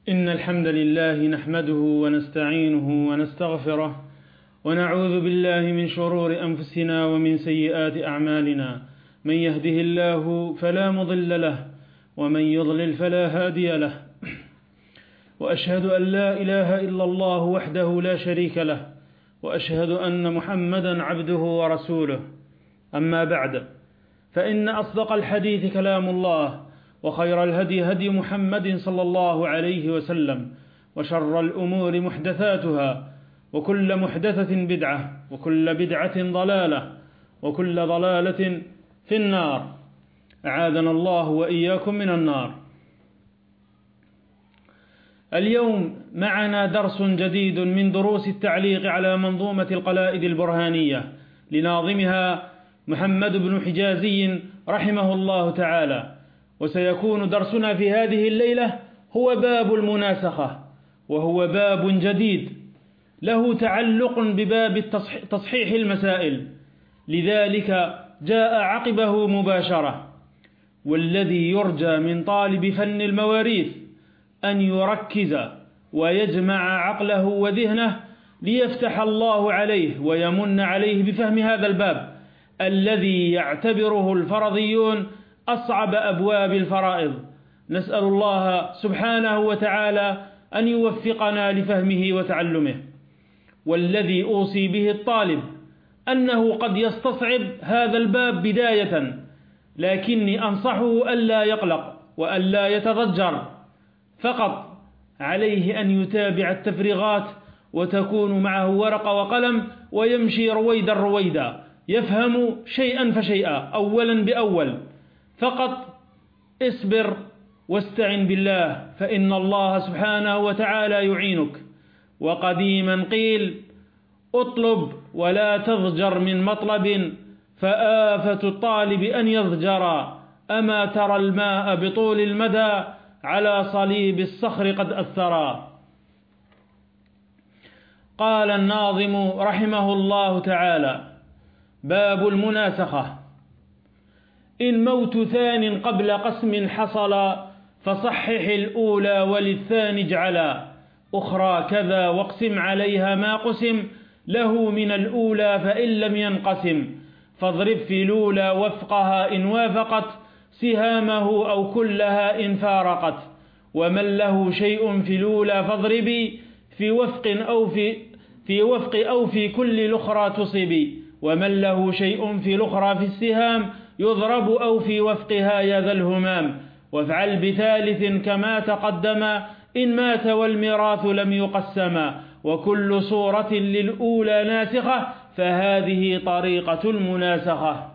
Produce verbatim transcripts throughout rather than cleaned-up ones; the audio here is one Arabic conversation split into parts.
إن الحمد لله نحمده ونستعينه ونستغفره ونعوذ بالله من شرور أنفسنا ومن سيئات أعمالنا. من يهده الله فلا مضل له ومن يضلل فلا هادي له، وأشهد أن لا إله إلا الله وحده لا شريك له، وأشهد أن محمدا عبده ورسوله. أما بعد، فإن أصدق الحديث كلام الله، وخير الهدي هدي محمد صلى الله عليه وسلم، وشر الأمور محدثاتها، وكل محدثة بدعة، وكل بدعة ضلالة، وكل ضلالة في النار. أعاذنا الله وإياكم من النار. اليوم معنا درس جديد من دروس التعليق على منظومة القلائد البرهانية لناظمها محمد بن حجازي رحمه الله تعالى. وسيكون درسنا في هذه الليلة هو باب المناسخة، وهو باب جديد له تعلق بباب تصحيح المسائل، لذلك جاء عقبه مباشرة. والذي يرجى من طالب فن المواريث أن يركز ويجمع عقله وذهنه ليفتح الله عليه ويمن عليه بفهم هذا الباب الذي يعتبره الفرضيون أصعب أبواب الفرائض. نسأل الله سبحانه وتعالى أن يوفقنا لفهمه وتعلمه. والذي أوصي به الطالب أنه قد يستصعب هذا الباب بداية، لكني أنصحه ألا يقلق وألا يتضجر، فقط عليه أن يتابع التفريغات وتكون معه ورقة وقلم ويمشي رويدا رويدا، يفهم شيئا فشيئا أولا بأول. فقط اصبر واستعن بالله، فإن الله سبحانه وتعالى يعينك. وقديما قيل: اطلب ولا تضجر من مطلب، فآفة الطالب أن يضجر. أما ترى الماء بطول المدى على صليب الصخر قد أثرا. قال الناظم رحمه الله تعالى: باب المناسخة. إن موت ثان قبل قسم حصل، فصحح الأولى وللثاني اجعلا. أخرى كذا واقسم عليها ما قسم له من الأولى فإن لم ينقسم. فاضرب في الأولى وفقها إن وافقت سهامه أو كلها إن فارقت. ومن له شيء في الأولى فاضربي في وفق أو في في وفق أو في كل الأخرى تصبي. ومن له شيء في الأخرى في السهام يضرب أو في وفقها يا ذا الهمام. وافعل بثالث كما تقدم إن مات والميراث لم يقسما. وكل صورة للأولى ناسخة، فهذه طريقة المناسخة.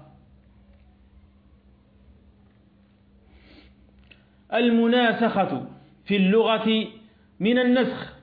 المناسخة في اللغة من النسخ،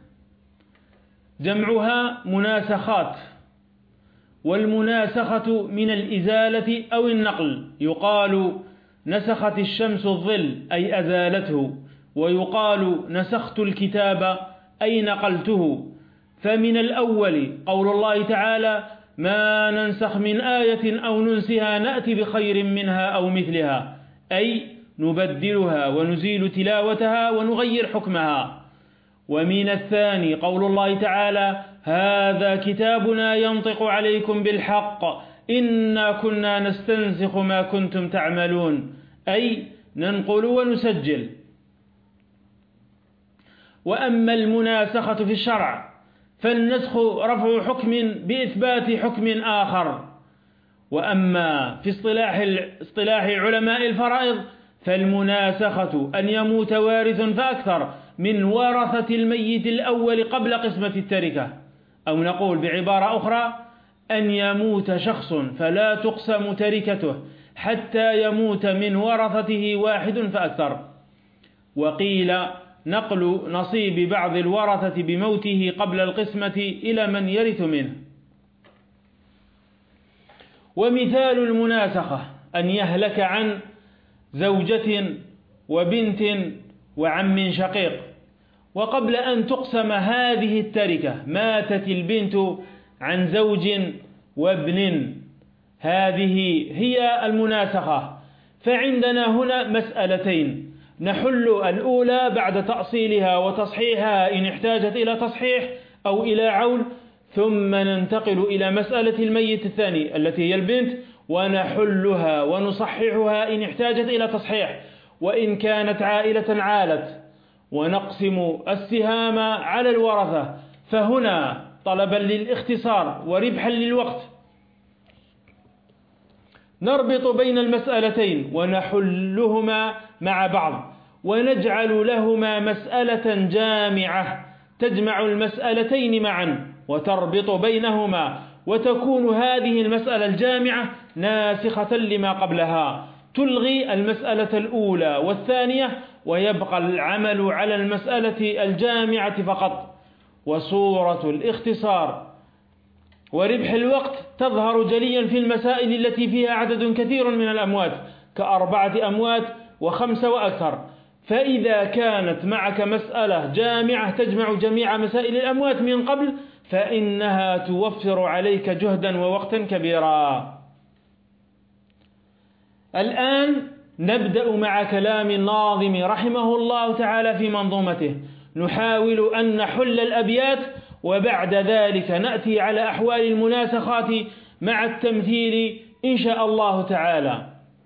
جمعها مناسخات. والمناسخة من الإزالة أو النقل، يقال نسخت الشمس الظل أي أزالته، ويقال نسخت الكتاب أي نقلته. فمن الأول قول الله تعالى: ما ننسخ من آية أو ننسها نأتي بخير منها أو مثلها، أي نبدلها ونزيل تلاوتها ونغير حكمها. ومن الثاني قول الله تعالى: هذا كتابنا ينطق عليكم بالحق إنا كنا نستنسخ ما كنتم تعملون، أي ننقل ونسجل. وأما المناسخة في الشرع فالنسخ رفع حكم بإثبات حكم آخر. وأما في اصطلاح اصطلاح علماء الفرائض فالمناسخة أن يموت وارث فأكثر من ورثة الميت الأول قبل قسمة التركة، أو نقول بعبارة أخرى: أن يموت شخص فلا تقسم تركته حتى يموت من ورثته واحد فأكثر. وقيل نقل نصيب بعض الورثة بموته قبل القسمة إلى من يرث منه. ومثال المناسخة أن يهلك عن زوجة وبنت وعم شقيق، وقبل أن تقسم هذه التركة ماتت البنت عن زوج وابن. هذه هي المناسخة. فعندنا هنا مسألتين: نحل الأولى بعد تأصيلها وتصحيحها إن احتاجت إلى تصحيح أو إلى عول، ثم ننتقل إلى مسألة الميت الثاني التي هي البنت ونحلها ونصححها إن احتاجت إلى تصحيح. وإن كانت عائلة عالت، ونقسم السهام على الورثة. فهنا طلبا للاختصار وربحا للوقت نربط بين المسألتين ونحلهما مع بعض، ونجعل لهما مسألة جامعة تجمع المسألتين معا وتربط بينهما، وتكون هذه المسألة الجامعة ناسخة لما قبلها، تلغي المسألة الأولى والثانية، ويبقى العمل على المسألة الجامعة فقط. وصورة الاختصار وربح الوقت تظهر جليا في المسائل التي فيها عدد كثير من الأموات كأربعة أموات وخمسة وأكثر. فإذا كانت معك مسألة جامعة تجمع جميع مسائل الأموات من قبل، فإنها توفر عليك جهدا ووقتا كبيرا. الآن نبدأ مع كلام الناظم رحمه الله تعالى في منظومته، نحاول أن نحل الأبيات، وبعد ذلك نأتي على أحوال المناسخات مع التمثيل إن شاء الله تعالى.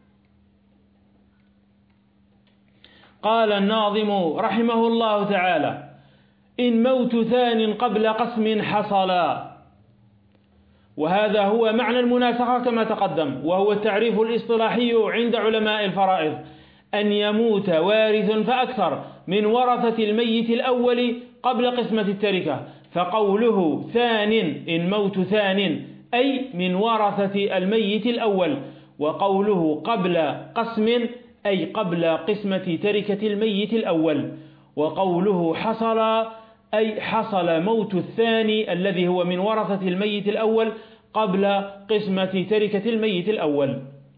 قال الناظم رحمه الله تعالى: إن موت ثان قبل قسم حصلا. وهذا هو معنى المناسخة كما تقدم، وهو التعريف الاصطلاحي عند علماء الفرائض: أن يموت وارث فأكثر من ورثة الميت الأول قبل قسمة التركة. فقوله ثان إن موت ثان أي من ورثة الميت الأول، وقوله قبل قسم أي قبل قسمة تركة الميت الأول، وقوله حصل أي حصل موت الثاني الذي هو من ورثة الميت الأول قبل قسمة تركة الميت الأول.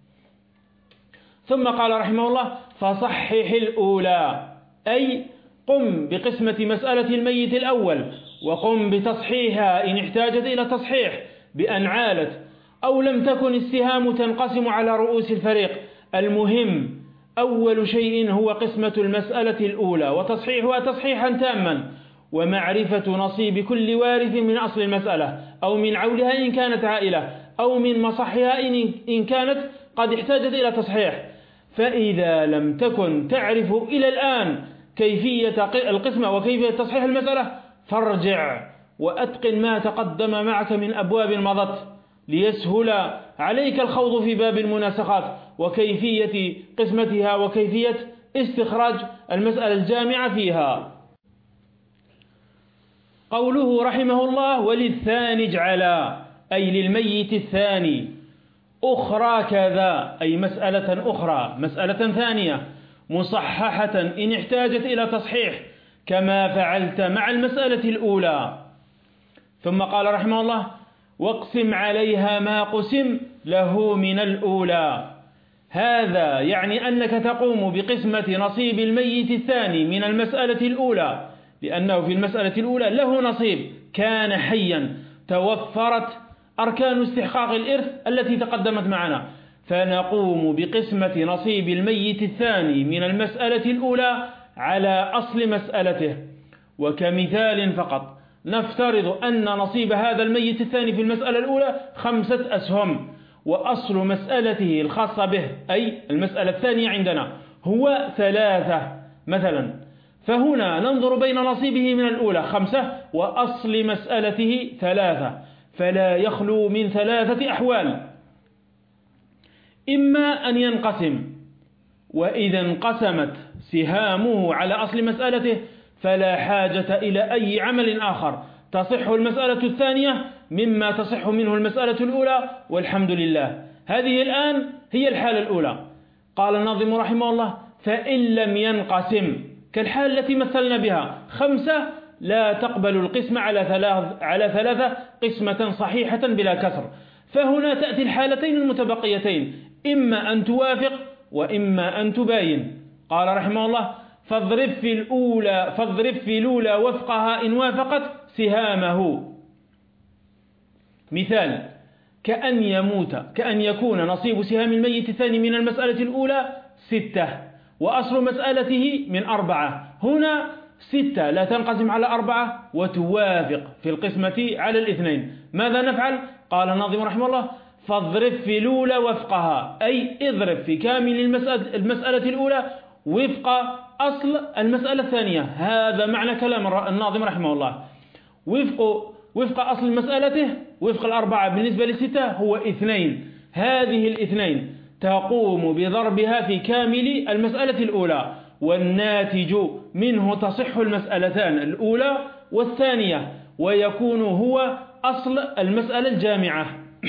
ثم قال رحمه الله: فصحح الأولى أي قم بقسمة مسألة الميت الأول، وقم بتصحيحها إن احتاجت إلى تصحيح بأن عالت أو لم تكن السهام تنقسم على رؤوس الفريق. المهم أول شيء هو قسمة المسألة الأولى وتصحيحها تصحيحا تاما، ومعرفة نصيب كل وارث من أصل المسألة أو من عولها إن كانت عائلة، أو من مصحها إن كانت قد احتاجت إلى تصحيح. فإذا لم تكن تعرف إلى الآن كيفية القسمة وكيفية تصحيح المسألة، فارجع وأتقن ما تقدم معك من أبواب مضت، ليسهل عليك الخوض في باب المناسخات وكيفية قسمتها وكيفية استخراج المسألة الجامعة فيها. قوله رحمه الله: وللثاني اجعلا أي للميت الثاني، أخرى كذا أي مسألة أخرى مسألة ثانية مصححة إن احتاجت إلى تصحيح كما فعلت مع المسألة الأولى. ثم قال رحمه الله: واقسم عليها ما قسم له من الأولى. هذا يعني أنك تقوم بقسمة نصيب الميت الثاني من المسألة الأولى، لأنه في المسألة الأولى له نصيب كان حيا، توفرت أركان استحقاق الإرث التي تقدمت معنا، فنقوم بقسمة نصيب الميت الثاني من المسألة الأولى على أصل مسألته. وكمثال فقط نفترض أن نصيب هذا الميت الثاني في المسألة الأولى خمسة أسهم، وأصل مسألته الخاصة به أي المسألة الثانية عندنا هو ثلاثة مثلا، فهنا ننظر بين نصيبه من الأولى خمسة وأصل مسألته ثلاثة، فلا يخلو من ثلاثة أحوال: إما أن ينقسم، وإذا انقسمت سهامه على أصل مسألته فلا حاجة إلى أي عمل آخر، تصح المسألة الثانية مما تصح منه المسألة الأولى والحمد لله. هذه الآن هي الحالة الأولى. قال الناظم رحمه الله: فإن لم ينقسم كالحالة التي مثلنا بها خمسة لا تقبل القسمة على ثلاث على ثلاثة قسمة صحيحة بلا كسر، فهنا تأتي الحالتين المتبقيتين: إما أن توافق وإما أن تباين. قال رحمه الله: فاضرب في الأولى فاضرب في الأولى وفقها إن وافقت سهامه. مثال: كأن يموت كأن يكون نصيب سهام الميت الثاني من المسألة الأولى ستة، وأصل مسألته من أربعة. هنا ستة لا تنقسم على أربعة وتوافق في القسمة على الاثنين. ماذا نفعل؟ قال الناظم رحمه الله: فاضرب في الأولى وفقها، أي اضرب في كامل المسألة, المسألة الأولى وفق أصل المسألة الثانية. هذا معنى كلام الناظم رحمه الله. وفق, وفق أصل مسألته وفق الأربعة بالنسبة للستة هو اثنين. هذه الاثنين تقوم بضربها في كامل المسألة الأولى، والناتج منه تصح المسألتان الأولى والثانية، ويكون هو أصل المسألة الجامعة.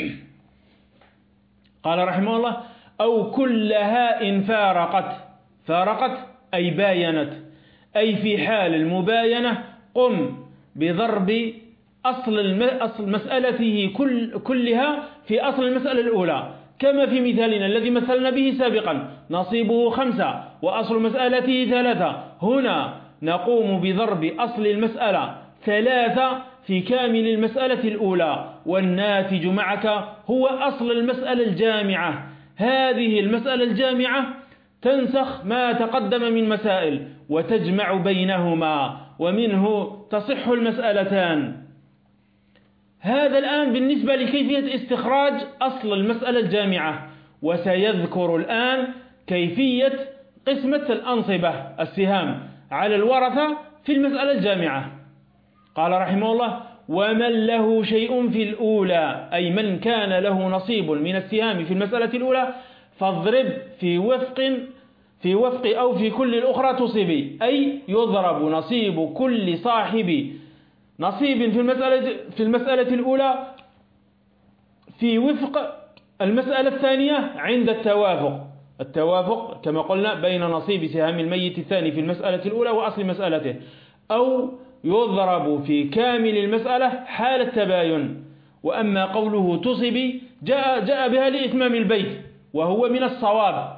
قال رحمه الله: أو كلها إن فارقت. فارقت أي باينت، أي في حال المباينة قم بضرب أصل مسألته كل كلها في أصل المسألة الأولى، كما في مثالنا الذي مثلنا به سابقا: نصيبه خمسة وأصل مسألته ثلاثة. هنا نقوم بضرب أصل المسألة ثلاثة في كامل المسألة الأولى، والناتج معك هو أصل المسألة الجامعة. هذه المسألة الجامعة تنسخ ما تقدم من مسائل وتجمع بينهما، ومنه تصح المسألتان. هذا الآن بالنسبة لكيفية استخراج أصل المسألة الجامعة، وسيذكر الآن كيفية قسمة الأنصبة السهام على الورثة في المسألة الجامعة. قال رحمه الله: ومن له شيء في الأولى، أي من كان له نصيب من السهام في المسألة الأولى، فاضرب في وفق في وفق أو في كل الأخرى تصيبي، أي يضرب نصيب كل صاحب نصيب في المسألة في المسألة الأولى في وفق المسألة الثانية عند التوافق. التوافق كما قلنا بين نصيب سهام الميت الثاني في المسألة الأولى وأصل مسألته، أو يضرب في كامل المسألة حال التباين. وأما قوله تصبي جاء, جاء بها لإتمام البيت، وهو من الصواب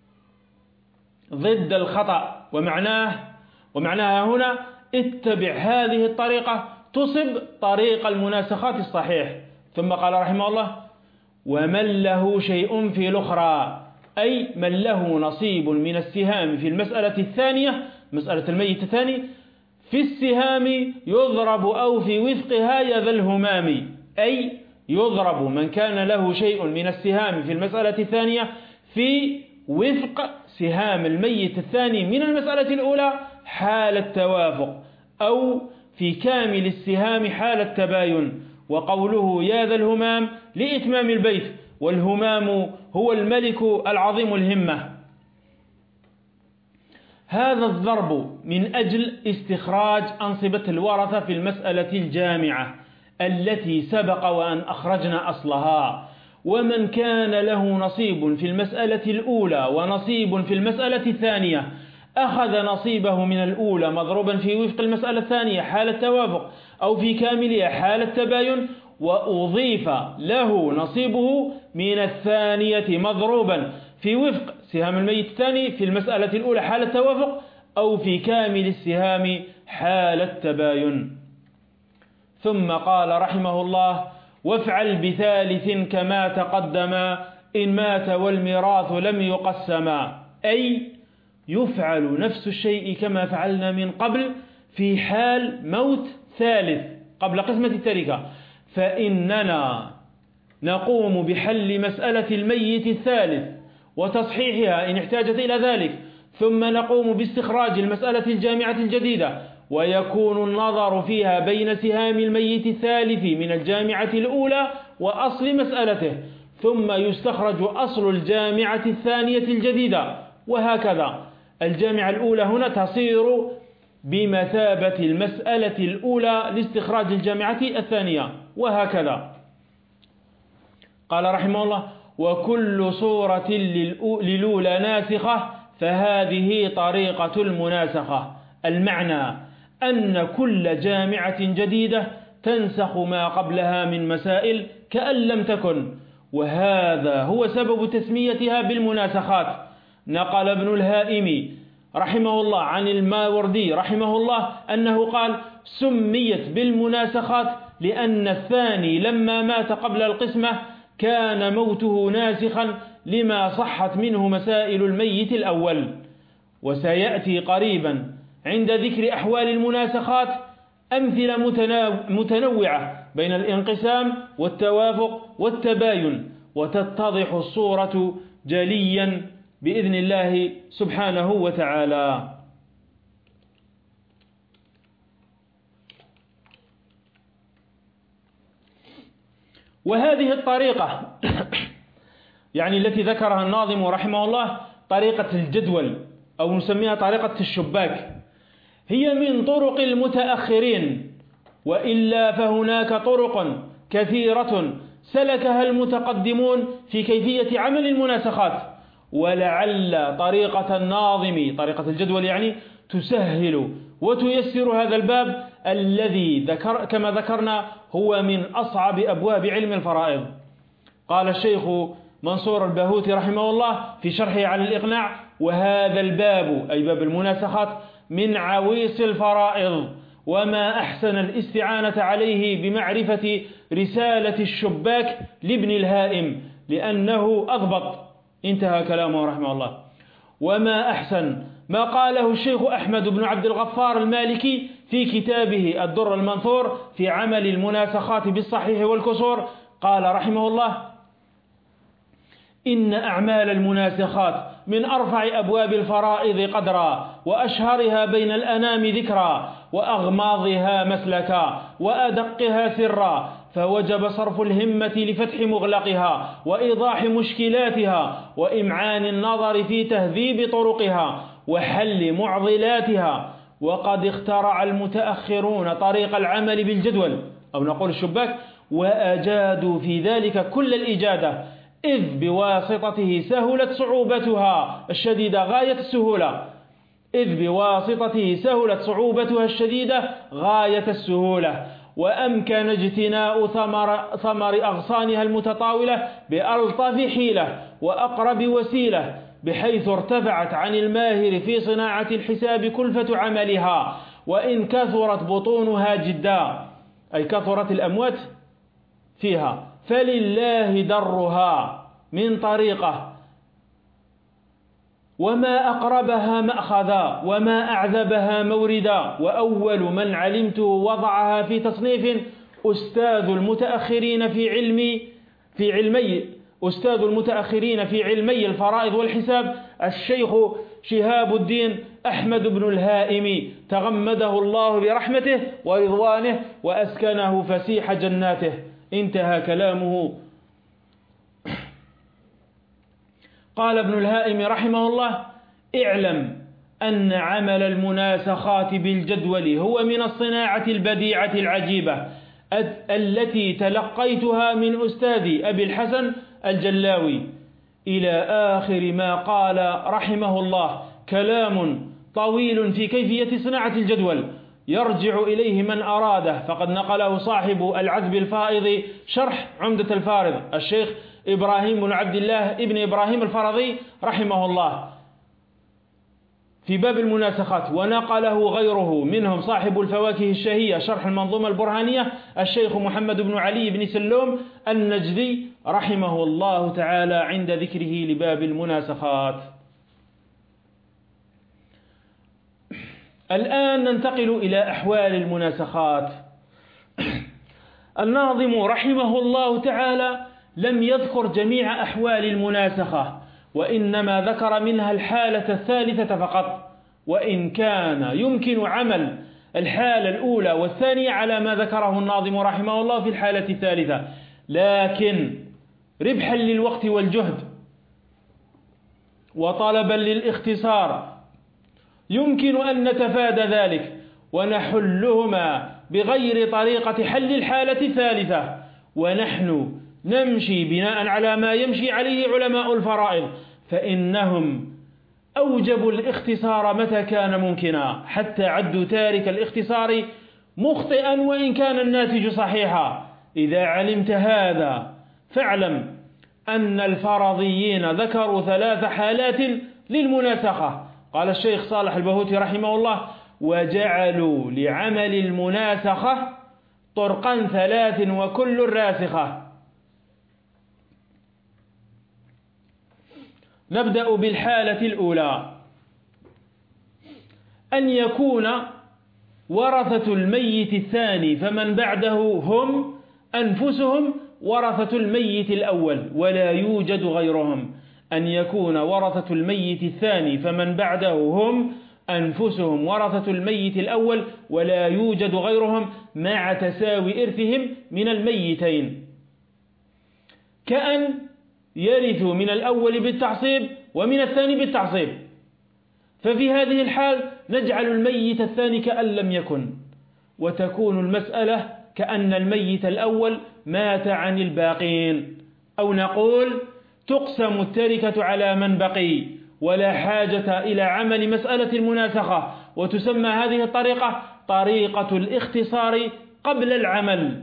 ضد الخطأ، ومعناه ومعناها هنا اتبع هذه الطريقة تصب طريق المناسخات الصحيح. ثم قال رحمه الله: ومن له شيء في الأخرى، أي من له نصيب من السهام في المسألة الثانية، مسألة الميت الثاني، في السهام يضرب أو في وفقها يذا الهمام، أي يضرب من كان له شيء من السهام في المسألة الثانية في وفق سهام الميت الثاني من المسألة الأولى حال التوافق، أو في كامل السهام حال التباين. وقوله يا ذا الهمام لإتمام البيت، والهمام هو الملك العظيم الهمة. هذا الضرب من أجل استخراج أنصبة الورثة في المسألة الجامعة التي سبق وأن أخرجنا أصلها. ومن كان له نصيب في المسألة الأولى ونصيب في المسألة الثانية أخذ نصيبه من الأولى مضروبا في وفق المسألة الثانية حال التوافق أو في كاملها حال التباين، وأضيف له نصيبه من الثانية مضروبا في وفق سهام الميت الثاني في المسألة الأولى حال التوافق أو في كامل السهام حال التباين. ثم قال رحمه الله: وافعل بثالث كما تقدم إن مات والميراث لم يقسما، أي يفعل نفس الشيء كما فعلنا من قبل في حال موت ثالث قبل قسمة التركة، فإننا نقوم بحل مسألة الميت الثالث وتصحيحها إن احتاجت إلى ذلك، ثم نقوم باستخراج المسألة الجامعة الجديدة، ويكون النظر فيها بين سهام الميت الثالث من الجامعة الأولى وأصل مسألته، ثم يستخرج أصل الجامعة الثانية الجديدة، وهكذا. الجامعة الأولى هنا تصير بمثابة المسألة الأولى لاستخراج الجامعة الثانية، وهكذا. قال رحمه الله: وكل صورة للأولى ناسخة فهذه طريقة المناسخة. المعنى أن كل جامعة جديدة تنسخ ما قبلها من مسائل كأن لم تكن، وهذا هو سبب تسميتها بالمناسخات. نقل ابن الهائم رحمه الله عن الماوردي رحمه الله أنه قال: سميت بالمناسخات لأن الثاني لما مات قبل القسمة كان موته ناسخا لما صحت منه مسائل الميت الأول. وسيأتي قريبا عند ذكر أحوال المناسخات أمثلة متنوعة بين الانقسام والتوافق والتباين، وتتضح الصورة جليا بإذن الله سبحانه وتعالى. وهذه الطريقة يعني التي ذكرها الناظم رحمه الله طريقة الجدول أو نسميها طريقة الشباك، هي من طرق المتأخرين، وإلا فهناك طرق كثيرة سلكها المتقدمون في كيفية عمل المناسخات، ولعل طريقة الناظم طريقة الجدول يعني تسهل وتيسر هذا الباب الذي ذكر كما ذكرنا هو من أصعب أبواب علم الفرائض. قال الشيخ منصور الباهوتي رحمه الله في شرحه على الإقناع: وهذا الباب أي باب المناسخات من عويص الفرائض، وما أحسن الاستعانة عليه بمعرفة رسالة الشباك لابن الهائم لأنه أضبط. انتهى كلامه رحمه الله. وما أحسن ما قاله الشيخ أحمد بن عبد الغفار المالكي في كتابه الدر المنثور في عمل المناسخات بالصحيح والكسور. قال رحمه الله: إن أعمال المناسخات من أرفع أبواب الفرائض قدرا، وأشهرها بين الأنام ذكرا، وأغماضها مسلكا، وأدقها سرا، فوجب صرف الهمة لفتح مغلقها، وإيضاح مشكلاتها، وإمعان النظر في تهذيب طرقها، وحل معضلاتها. وقد اخترع المتأخرون طريق العمل بالجدول أو نقول الشباك، وأجادوا في ذلك كل الإجادة، إذ بواسطته سهلت صعوبتها الشديدة غاية السهولة إذ بواسطته سهلت صعوبتها الشديدة غاية السهولة وأمكن اجتناء ثمر, ثمر أغصانها المتطاولة بألطف حيلة وأقرب وسيلة، بحيث ارتفعت عن الماهر في صناعة الحساب كلفة عملها، وإن كثرت بطونها جدا أي كثرت الأموات فيها، فلله درها من طريقة، وما أقربها مأخذا، وما أعذبها موردا. وأول من علمت وضعها في تصنيف أستاذ المتأخرين في علمي في علمي أستاذ المتأخرين في علمي الفرائض والحساب الشيخ شهاب الدين أحمد بن الهائم، تغمده الله برحمته ورضوانه وأسكنه فسيح جناته. انتهى كلامه. قال ابن الهائم رحمه الله: اعلم أن عمل المناسخات بالجدول هو من الصناعة البديعة العجيبة التي تلقيتها من أستاذي أبي الحسن الجلاوي، إلى آخر ما قال رحمه الله. كلام طويل في كيفية صناعة الجدول يرجع إليه من أراده، فقد نقله صاحب العذب الفائض شرح عمدة الفارض الشيخ إبراهيم بن عبد الله ابن إبراهيم الفرضي رحمه الله في باب المناسخات، ونقله غيره منهم صاحب الفواكه الشهية شرح المنظومة البرهانية الشيخ محمد بن علي بن سلوم النجدي رحمه الله تعالى عند ذكره لباب المناسخات. الآن ننتقل إلى أحوال المناسخات. الناظم رحمه الله تعالى لم يذكر جميع أحوال المناسخة، وإنما ذكر منها الحالة الثالثة فقط، وإن كان يمكن عمل الحالة الأولى والثانية على ما ذكره الناظم رحمه الله في الحالة الثالثة، لكن ربحا للوقت والجهد وطلبا للاختصار يمكن أن نتفادى ذلك ونحلهما بغير طريقة حل الحالة الثالثة، ونحن نمشي بناء على ما يمشي عليه علماء الفرائض، فإنهم أوجبوا الاختصار متى كان ممكنا، حتى عدوا تارك الاختصار مخطئا وإن كان الناتج صحيحا. إذا علمت هذا فاعلم أن الفرضيين ذكروا ثلاث حالات للمناسخة. قال الشيخ صالح البهوتي رحمه الله: وجعلوا لعمل المناسخة طرقا ثلاث وكل راسخة. نبدأ بالحالة الأولى. أن يكون ورثة الميت الثاني فمن بعده هم أنفسهم ورثة الميت الأول ولا يوجد غيرهم، أن يكون ورثة الميت الثاني فمن بعده هم أنفسهم ورثة الميت الأول ولا يوجد غيرهم مع تساوي إرثهم من الميتين، كأن يرثوا من الأول بالتعصيب ومن الثاني بالتعصيب. ففي هذه الحال نجعل الميت الثاني كأن لم يكن، وتكون المسألة كأن الميت الأول مات عن الباقين، أو نقول تقسم التركة على من بقي ولا حاجة إلى عمل مسألة المناسخة، وتسمى هذه الطريقة طريقة الاختصار قبل العمل.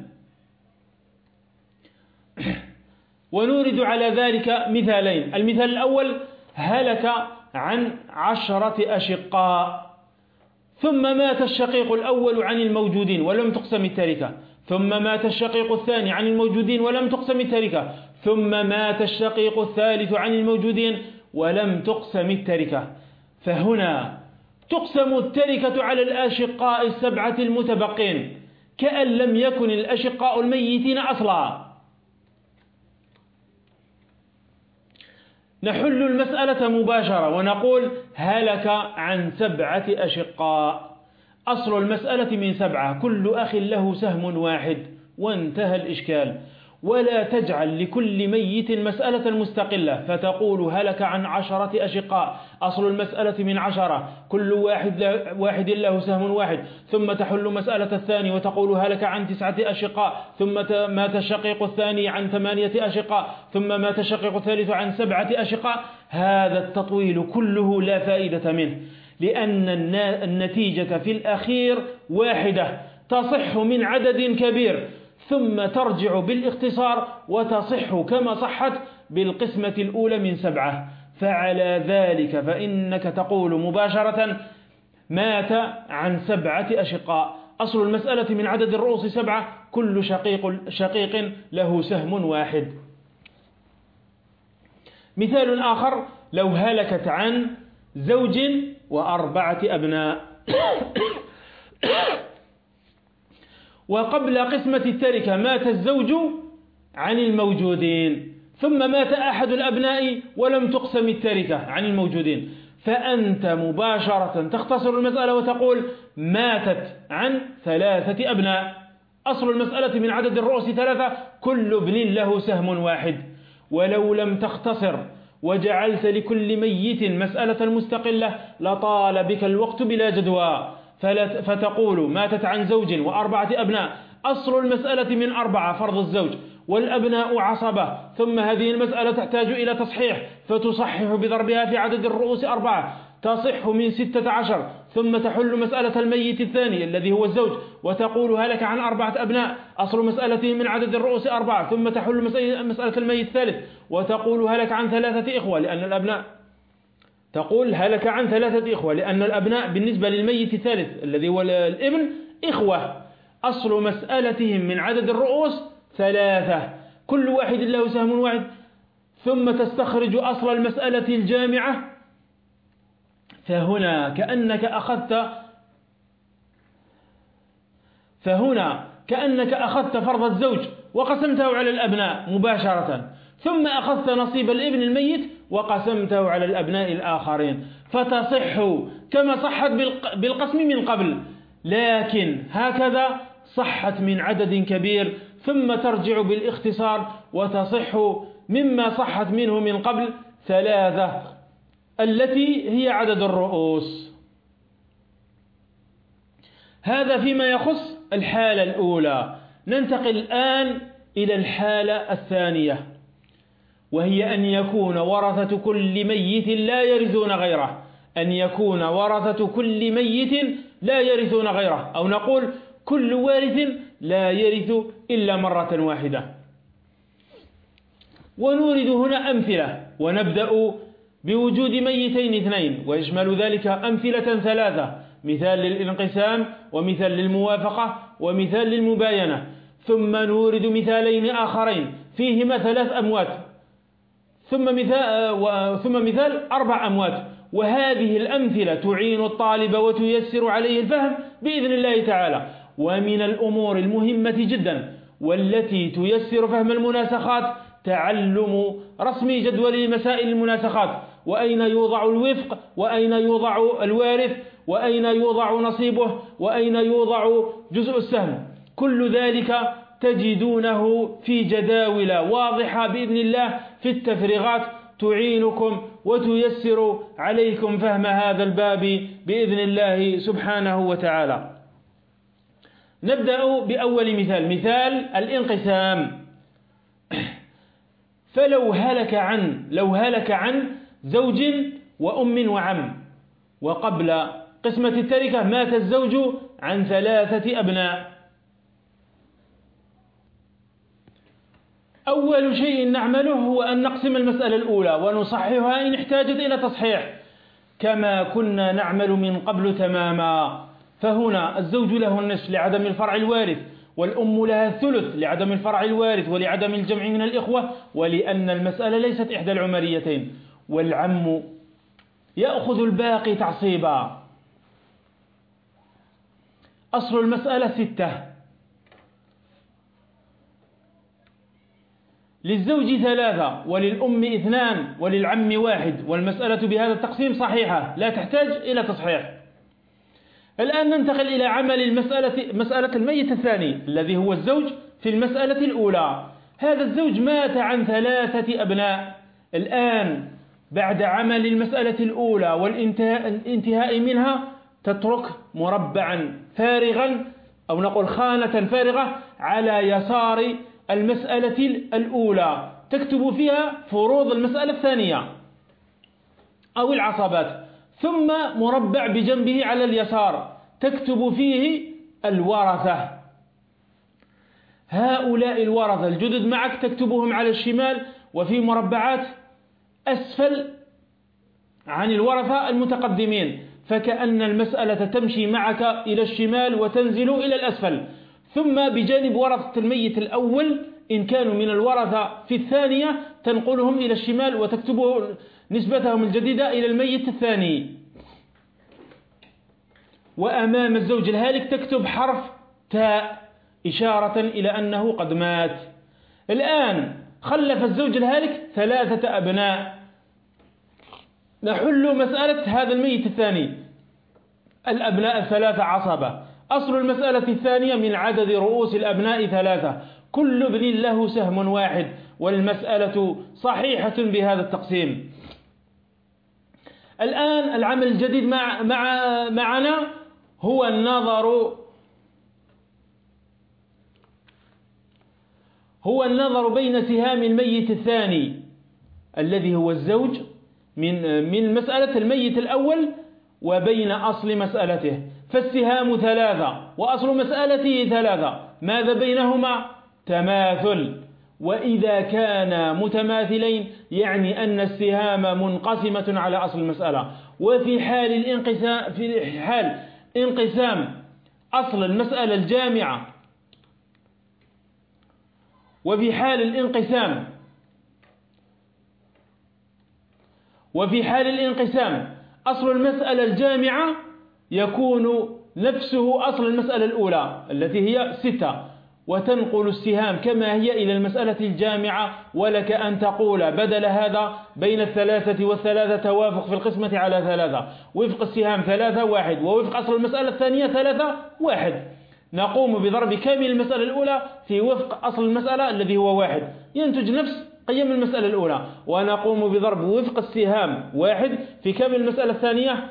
ونورد على ذلك مثالين. المثال الأول: هلك عن عشرة أشقاء ثم مات الشقيق الأول عن الموجودين ولم تقسم التركة، ثم مات الشقيق الثاني عن الموجودين ولم تقسم التركة، ثم مات الشقيق الثالث عن الموجودين ولم تقسم التركة. فهنا تقسم التركة على الأشقاء السبعة المتبقين كأن لم يكن الأشقاء الميتين أصلا. نحل المسألة مباشرة ونقول هلك عن سبعة أشقاء، أصل المسألة من سبعة، كل أخ له سهم واحد، وانتهى الإشكال. ولا تجعل لكل ميت مسألة مستقلة فتقول هلك عن عشرة أشقاء، أصل المسألة من عشرة، كل واحد له, واحد له سهم واحد، ثم تحل مسألة الثاني وتقول هلك عن تسعة أشقاء، ثم مات الشقيق الثاني عن ثمانية أشقاء، ثم مات الشقيق الثالث عن سبعة أشقاء. هذا التطويل كله لا فائدة منه، لأن النتيجة في الأخير واحدة تصح من عدد كبير، ثم ترجع بالاختصار وتصح كما صحت بالقسمة الأولى من سبعة. فعلى ذلك فإنك تقول مباشرة مات عن سبعة أشقاء، أصل المسألة من عدد الرؤوس سبعة، كل شقيق, شقيق له سهم واحد. مثال آخر: لو هلكت عن زوج وأربعة أبناء وقبل قسمة التركة مات الزوج عن الموجودين، ثم مات أحد الأبناء ولم تقسم التركة عن الموجودين، فأنت مباشرة تختصر المسألة وتقول ماتت عن ثلاثة أبناء، أصل المسألة من عدد الرؤوس ثلاثة، كل ابن له سهم واحد. ولو لم تختصر وجعلت لكل ميت مسألة مستقلة لطال بك الوقت بلا جدوى، فتقول ماتت عن زوج وأربعة أبناء، أصل المسألة من أربعة فرض الزوج والأبناء عصبة، ثم هذه المسألة تحتاج إلى تصحيح فتصحح بضربها في عدد الرؤوس أربعة تصح من ستة عشر، ثم تحل مسألة الميت الثاني الذي هو الزوج وتقول هلك عن أربعة أبناء، أصل مسألته من عدد الرؤوس أربعة، ثم تحل مسألة الميت الثالث وتقول هلك عن ثلاثة إخوة لأن الأبناء تقول هلك عن ثلاثة إخوة لأن الأبناء بالنسبة للميت الثالث الذي هو الابن إخوة، أصل مسألتهم من عدد الرؤوس ثلاثة، كل واحد له سهم واحد، ثم تستخرج أصل المسألة الجامعة. فهنا كأنك أخذت فهنا كأنك أخذت فرض الزوج وقسمته على الأبناء مباشرة، ثم أخذت نصيب الابن الميت وقسمته على الأبناء الآخرين، فتصح كما صحت بالقسم من قبل، لكن هكذا صحت من عدد كبير، ثم ترجع بالاختصار وتصح مما صحت منه من قبل ثلاثة التي هي عدد الرؤوس. هذا فيما يخص الحالة الأولى. ننتقل الآن إلى الحالة الثانية، وهي أن يكون ورثة كل ميت لا يرثون غيره، أن يكون ورثة كل ميت لا يرثون غيره، أو نقول كل وارث لا يرث إلا مرة واحدة. ونورد هنا أمثلة، ونبدأ بوجود ميتين اثنين، ويشمل ذلك أمثلة ثلاثة: مثال للانقسام، ومثال للموافقة، ومثال للمباينة، ثم نورد مثالين آخرين فيهما ثلاث أموات، ثم مثال, ثم مثال أربع أموات، وهذه الأمثلة تعين الطالب وتيسر عليه الفهم بإذن الله تعالى. ومن الأمور المهمة جدا والتي تيسر فهم المناسخات تعلم رسم جدول مسائل المناسخات، وأين يوضع الوفق، وأين يوضع الوارث، وأين يوضع نصيبه، وأين يوضع جزء السهم. كل ذلك تجدونه في جداول واضحة بإذن الله في التفريغات تعينكم وتيسر عليكم فهم هذا الباب بإذن الله سبحانه وتعالى. نبدأ بأول مثال، مثال الانقسام. فلو هلك عن لو هلك عن زوج وأم وعم، وقبل قسمة التركة مات الزوج عن ثلاثة أبناء. أول شيء نعمله هو أن نقسم المسألة الأولى ونصححها إن احتاجت إلى تصحيح كما كنا نعمل من قبل تماما. فهنا الزوج له النصف لعدم الفرع الوارث، والأم لها الثلث لعدم الفرع الوارث ولعدم الجمع من الإخوة ولأن المسألة ليست إحدى العمريتين، والعم يأخذ الباقي تعصيبا. أصل المسألة ستة، للزوج ثلاثة وللأم اثنان وللعم واحد، والمسألة بهذا التقسيم صحيحة لا تحتاج إلى تصحيح. الآن ننتقل إلى عمل المسألة مسألة الميت الثاني الذي هو الزوج في المسألة الأولى. هذا الزوج مات عن ثلاثة أبناء. الآن بعد عمل المسألة الأولى والانتهاء منها تترك مربعا فارغا أو نقول خانة فارغة على يسار المسألة الأولى تكتب فيها فروض المسألة الثانية أو العصبات، ثم مربع بجنبه على اليسار تكتب فيه الورثة. هؤلاء الورثة الجدد معك تكتبهم على الشمال وفي مربعات أسفل عن الورثة المتقدمين، فكأن المسألة تمشي معك إلى الشمال وتنزل إلى الأسفل. ثم بجانب ورثة الميت الأول إن كانوا من الورثة في الثانية تنقلهم إلى الشمال وتكتب نسبتهم الجديدة إلى الميت الثاني. وأمام الزوج الهالك تكتب حرف تاء إشارة إلى أنه قد مات. الآن خلف الزوج الهالك ثلاثة أبناء. نحل مسألة هذا الميت الثاني. الأبناء الثلاثة عصبة. أصل المسألة الثانية من عدد رؤوس الأبناء ثلاثة، كل ابن له سهم واحد، والمسألة صحيحة بهذا التقسيم. الآن العمل الجديد مع مع معنا هو النظر هو النظر بين سهام الميت الثاني الذي هو الزوج من من مسألة الميت الأول وبين أصل مسألته. فالسهام ثلاثة وأصل مسألته ثلاثة، ماذا بينهما؟ تماثل. وإذا كان متماثلين يعني أن السهام منقسمة على أصل المسألة. وفي حال الانقسام في حال انقسام أصل المسألة الجامعة وفي حال الانقسام وفي حال الانقسام أصل المسألة الجامعة يكون نفسه أصل المسألة الأولى التي هي ستة، وتنقل السهام كما هي إلى المسألة الجامعة. ولك أن تقول بدل هذا بين الثلاثة والثلاثة توافق في القسمة على ثلاثة، وفق السهام ثلاثة واحد، ووفق أصل المسألة الثانية ثلاثة واحد. نقوم بضرب كامل المسألة الأولى في وفق أصل المسألة الذي هو واحد، ينتج نفس قيم المسألة الأولى، ونقوم بضرب وفق السهام واحد في كامل المسألة الثانية.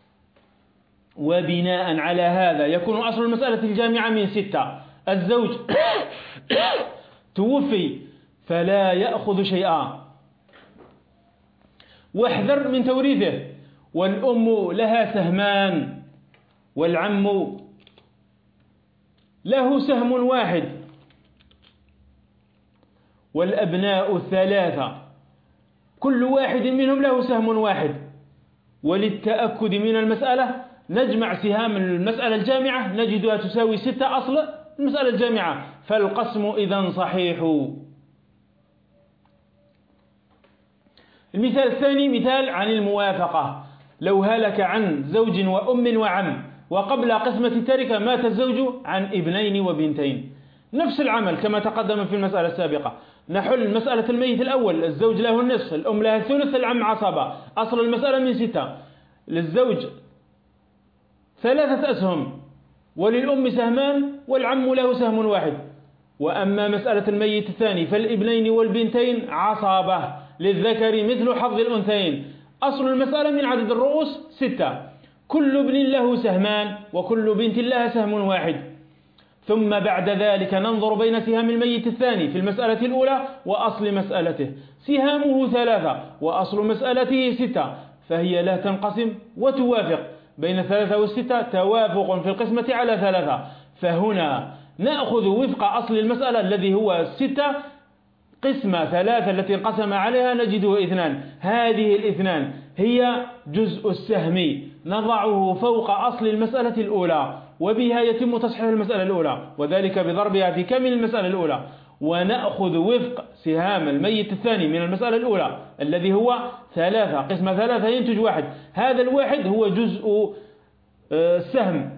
وبناء على هذا يكون أصل المسألة الجامعة من ستة. الزوج توفي فلا يأخذ شيئا، واحذر من توريثه. والأم لها سهمان والعم له سهم واحد، والأبناء الثلاثة كل واحد منهم له سهم واحد. وللتأكد من المسألة نجمع سهام المسألة الجامعة نجدها تساوي ستة أصل المسألة الجامعة، فالقسم إذن صحيح. المثال الثاني مثال عن الموافقة. لو هلك عن زوج وأم وعم وقبل قسمة التركة مات الزوج عن ابنين وبنتين، نفس العمل كما تقدم في المسألة السابقة. نحل مسألة الميت الأول، الزوج له النصف، الأم لها الثلث، العم عصبة. أصل المسألة من ستة، للزوج ثلاثة أسهم وللأم سهمان والعم له سهم واحد. وأما مسألة الميت الثاني فالابنين والبنتين عصبة، للذكر مثل حظ الأنثيين. أصل المسألة من عدد الرؤوس ستة، كل ابن له سهمان وكل بنت لها سهم واحد. ثم بعد ذلك ننظر بين سهام الميت الثاني في المسألة الأولى وأصل مسألته. سهامه ثلاثة وأصل مسألته ستة، فهي لا تنقسم وتوافق. بين ثلاثة والستة توافق في القسمة على ثلاثة، فهنا نأخذ وفق أصل المسألة الذي هو ستة، قسمة ثلاثة التي انقسم عليها نجده اثنان. هذه الاثنان هي جزء السهم، نضعه فوق أصل المسألة الأولى، وبها يتم تصحيح المسألة الأولى، وذلك بضربها في كامل المسألة الأولى. ونأخذ وفق سهام الميت الثاني من المسألة الأولى الذي هو ثلاثة، قسمة ثلاثة ينتج واحد، هذا الواحد هو جزء السهم،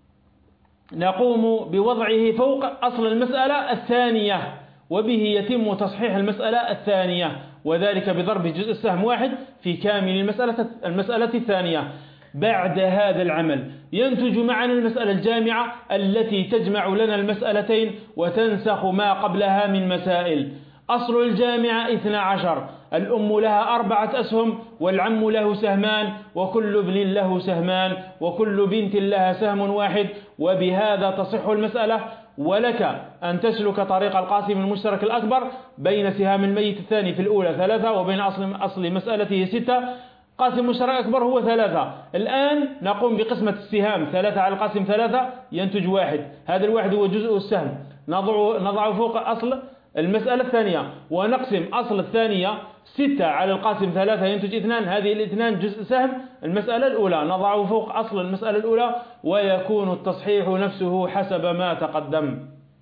نقوم بوضعه فوق أصل المسألة الثانية، وبه يتم تصحيح المسألة الثانية، وذلك بضرب جزء السهم واحد في كامل المسألة, المسألة الثانية. بعد هذا العمل ينتج معنا المسألة الجامعة التي تجمع لنا المسألتين وتنسخ ما قبلها من مسائل. أصل الجامعة اثنا عشر، الأم لها أربعة أسهم والعم له سهمان وكل ابن له سهمان وكل بنت لها سهم واحد، وبهذا تصح المسألة. ولك أن تسلك طريق القاسم المشترك الأكبر بين سهام الميت الثاني في الأولى ثلاثة وبين أصل, أصل مسألته ستة. قاسم مشترك أكبر هو ثلاثة. الآن نقوم بقسمة السهام، ثلاثة على القاسم ثلاثة ينتج واحد، هذا الواحد هو جزء السهم، نضع نضعه فوق أصل المسألة الثانية، ونقسم أصل الثانية ستة على القاسم ثلاثة ينتج اثنان، هذه الاثنان جزء سهم المسألة الأولى، نضعه فوق أصل المسألة الأولى، ويكون التصحيح نفسه حسب ما تقدم.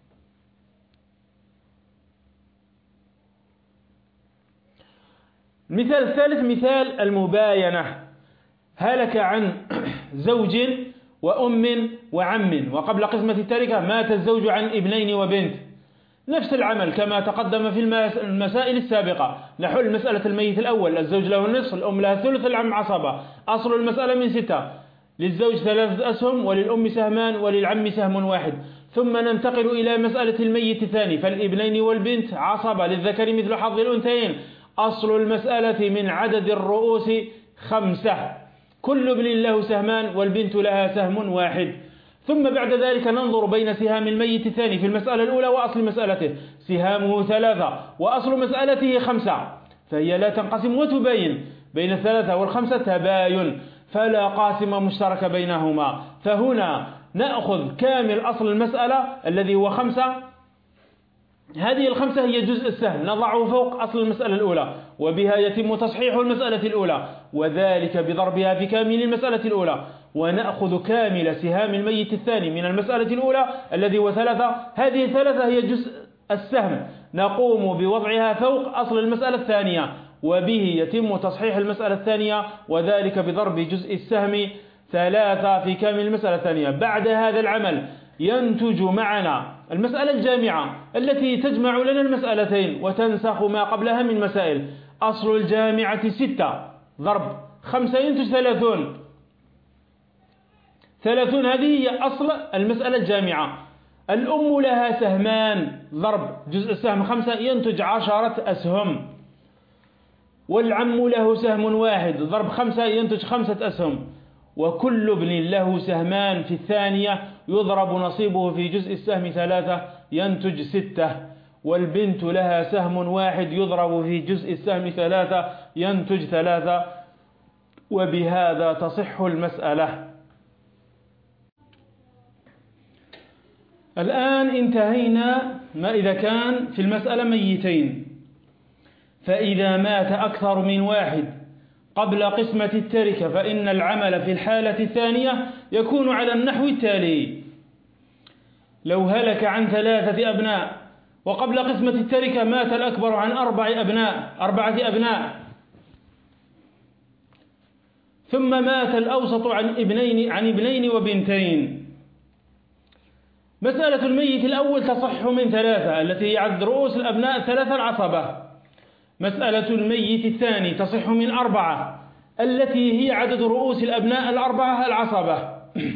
المثال الثالث مثال المباينة. هلك عن زوج وأم وعم وقبل قسمة التركة مات الزوج عن ابنين وبنت، نفس العمل كما تقدم في المسائل السابقة. نحل مسألة الميت الأول، الزوج له النصف، الأم لها الثلث، العم عصبة. أصل المسألة من ستة، للزوج ثلاثة أسهم وللأم سهمان وللعم سهم واحد. ثم ننتقل إلى مسألة الميت الثاني، فالابنين والبنت عصبة، للذكر مثل حظ الأنثيين. أصل المسألة من عدد الرؤوس خمسة، كل ابن له سهمان والبنت لها سهم واحد. ثم بعد ذلك ننظر بين سهام الميت الثاني في المسألة الأولى وأصل مسألته. سهامه ثلاثة وأصل مسألته خمسة، فهي لا تنقسم وتباين، بين الثلاثة والخمسة تباين، فلا قاسم مشترك بينهما. فهنا نأخذ كامل أصل المسألة الذي هو خمسة، هذه الخمسة هي جزء السهم، نضعه فوق أصل المسألة الأولى، وبها يتم تصحيح المسألة الأولى، وذلك بضربها في كامل المسألة الأولى. ونأخذ كامل سهام الميت الثاني من المسألة الأولى الذي هو ثلاثة، هذه الثلاثة هي جزء السهم، نقوم بوضعها فوق أصل المسألة الثانية، وبه يتم تصحيح المسألة الثانية، وذلك بضرب جزء السهم ثلاثة في كامل المسألة الثانية. بعد هذا العمل ينتج معنا المسألة الجامعة التي تجمع لنا المسألتين وتنسخ ما قبلها من مسائل. أصل الجامعة ستة ضرب خمسة ينتج ثلاثون، ثلاثون هذه هي أصل المسألة الجامعة. الأم لها سهمان ضرب جزء السهم خمسة ينتج عشرة أسهم، والعم له سهم واحد ضرب خمسة ينتج خمسة أسهم، وكل ابن له سهمان في الثانية يضرب نصيبه في جزء السهم ثلاثة ينتج ستة، والبنت لها سهم واحد يضرب في جزء السهم ثلاثة ينتج ثلاثة، وبهذا تصح المسألة. الآن انتهينا ما إذا كان في المسألة ميتين. فإذا مات أكثر من واحد قبل قسمة التركة فإن العمل في الحالة الثانية يكون على النحو التالي: لو هلك عن ثلاثة أبناء وقبل قسمة التركة مات الأكبر عن أربع أبناء أربعة أبناء ثم مات الأوسط عن ابنين, عن ابنين وبنتين. مسألة الميت الأول تصح من ثلاثة التي هي عدد رؤوس الأبناء الثلاثة العصبة. مسألة الميت الثاني تصح من أربعة التي هي عدد رؤوس الأبناء الأربعة العصبة.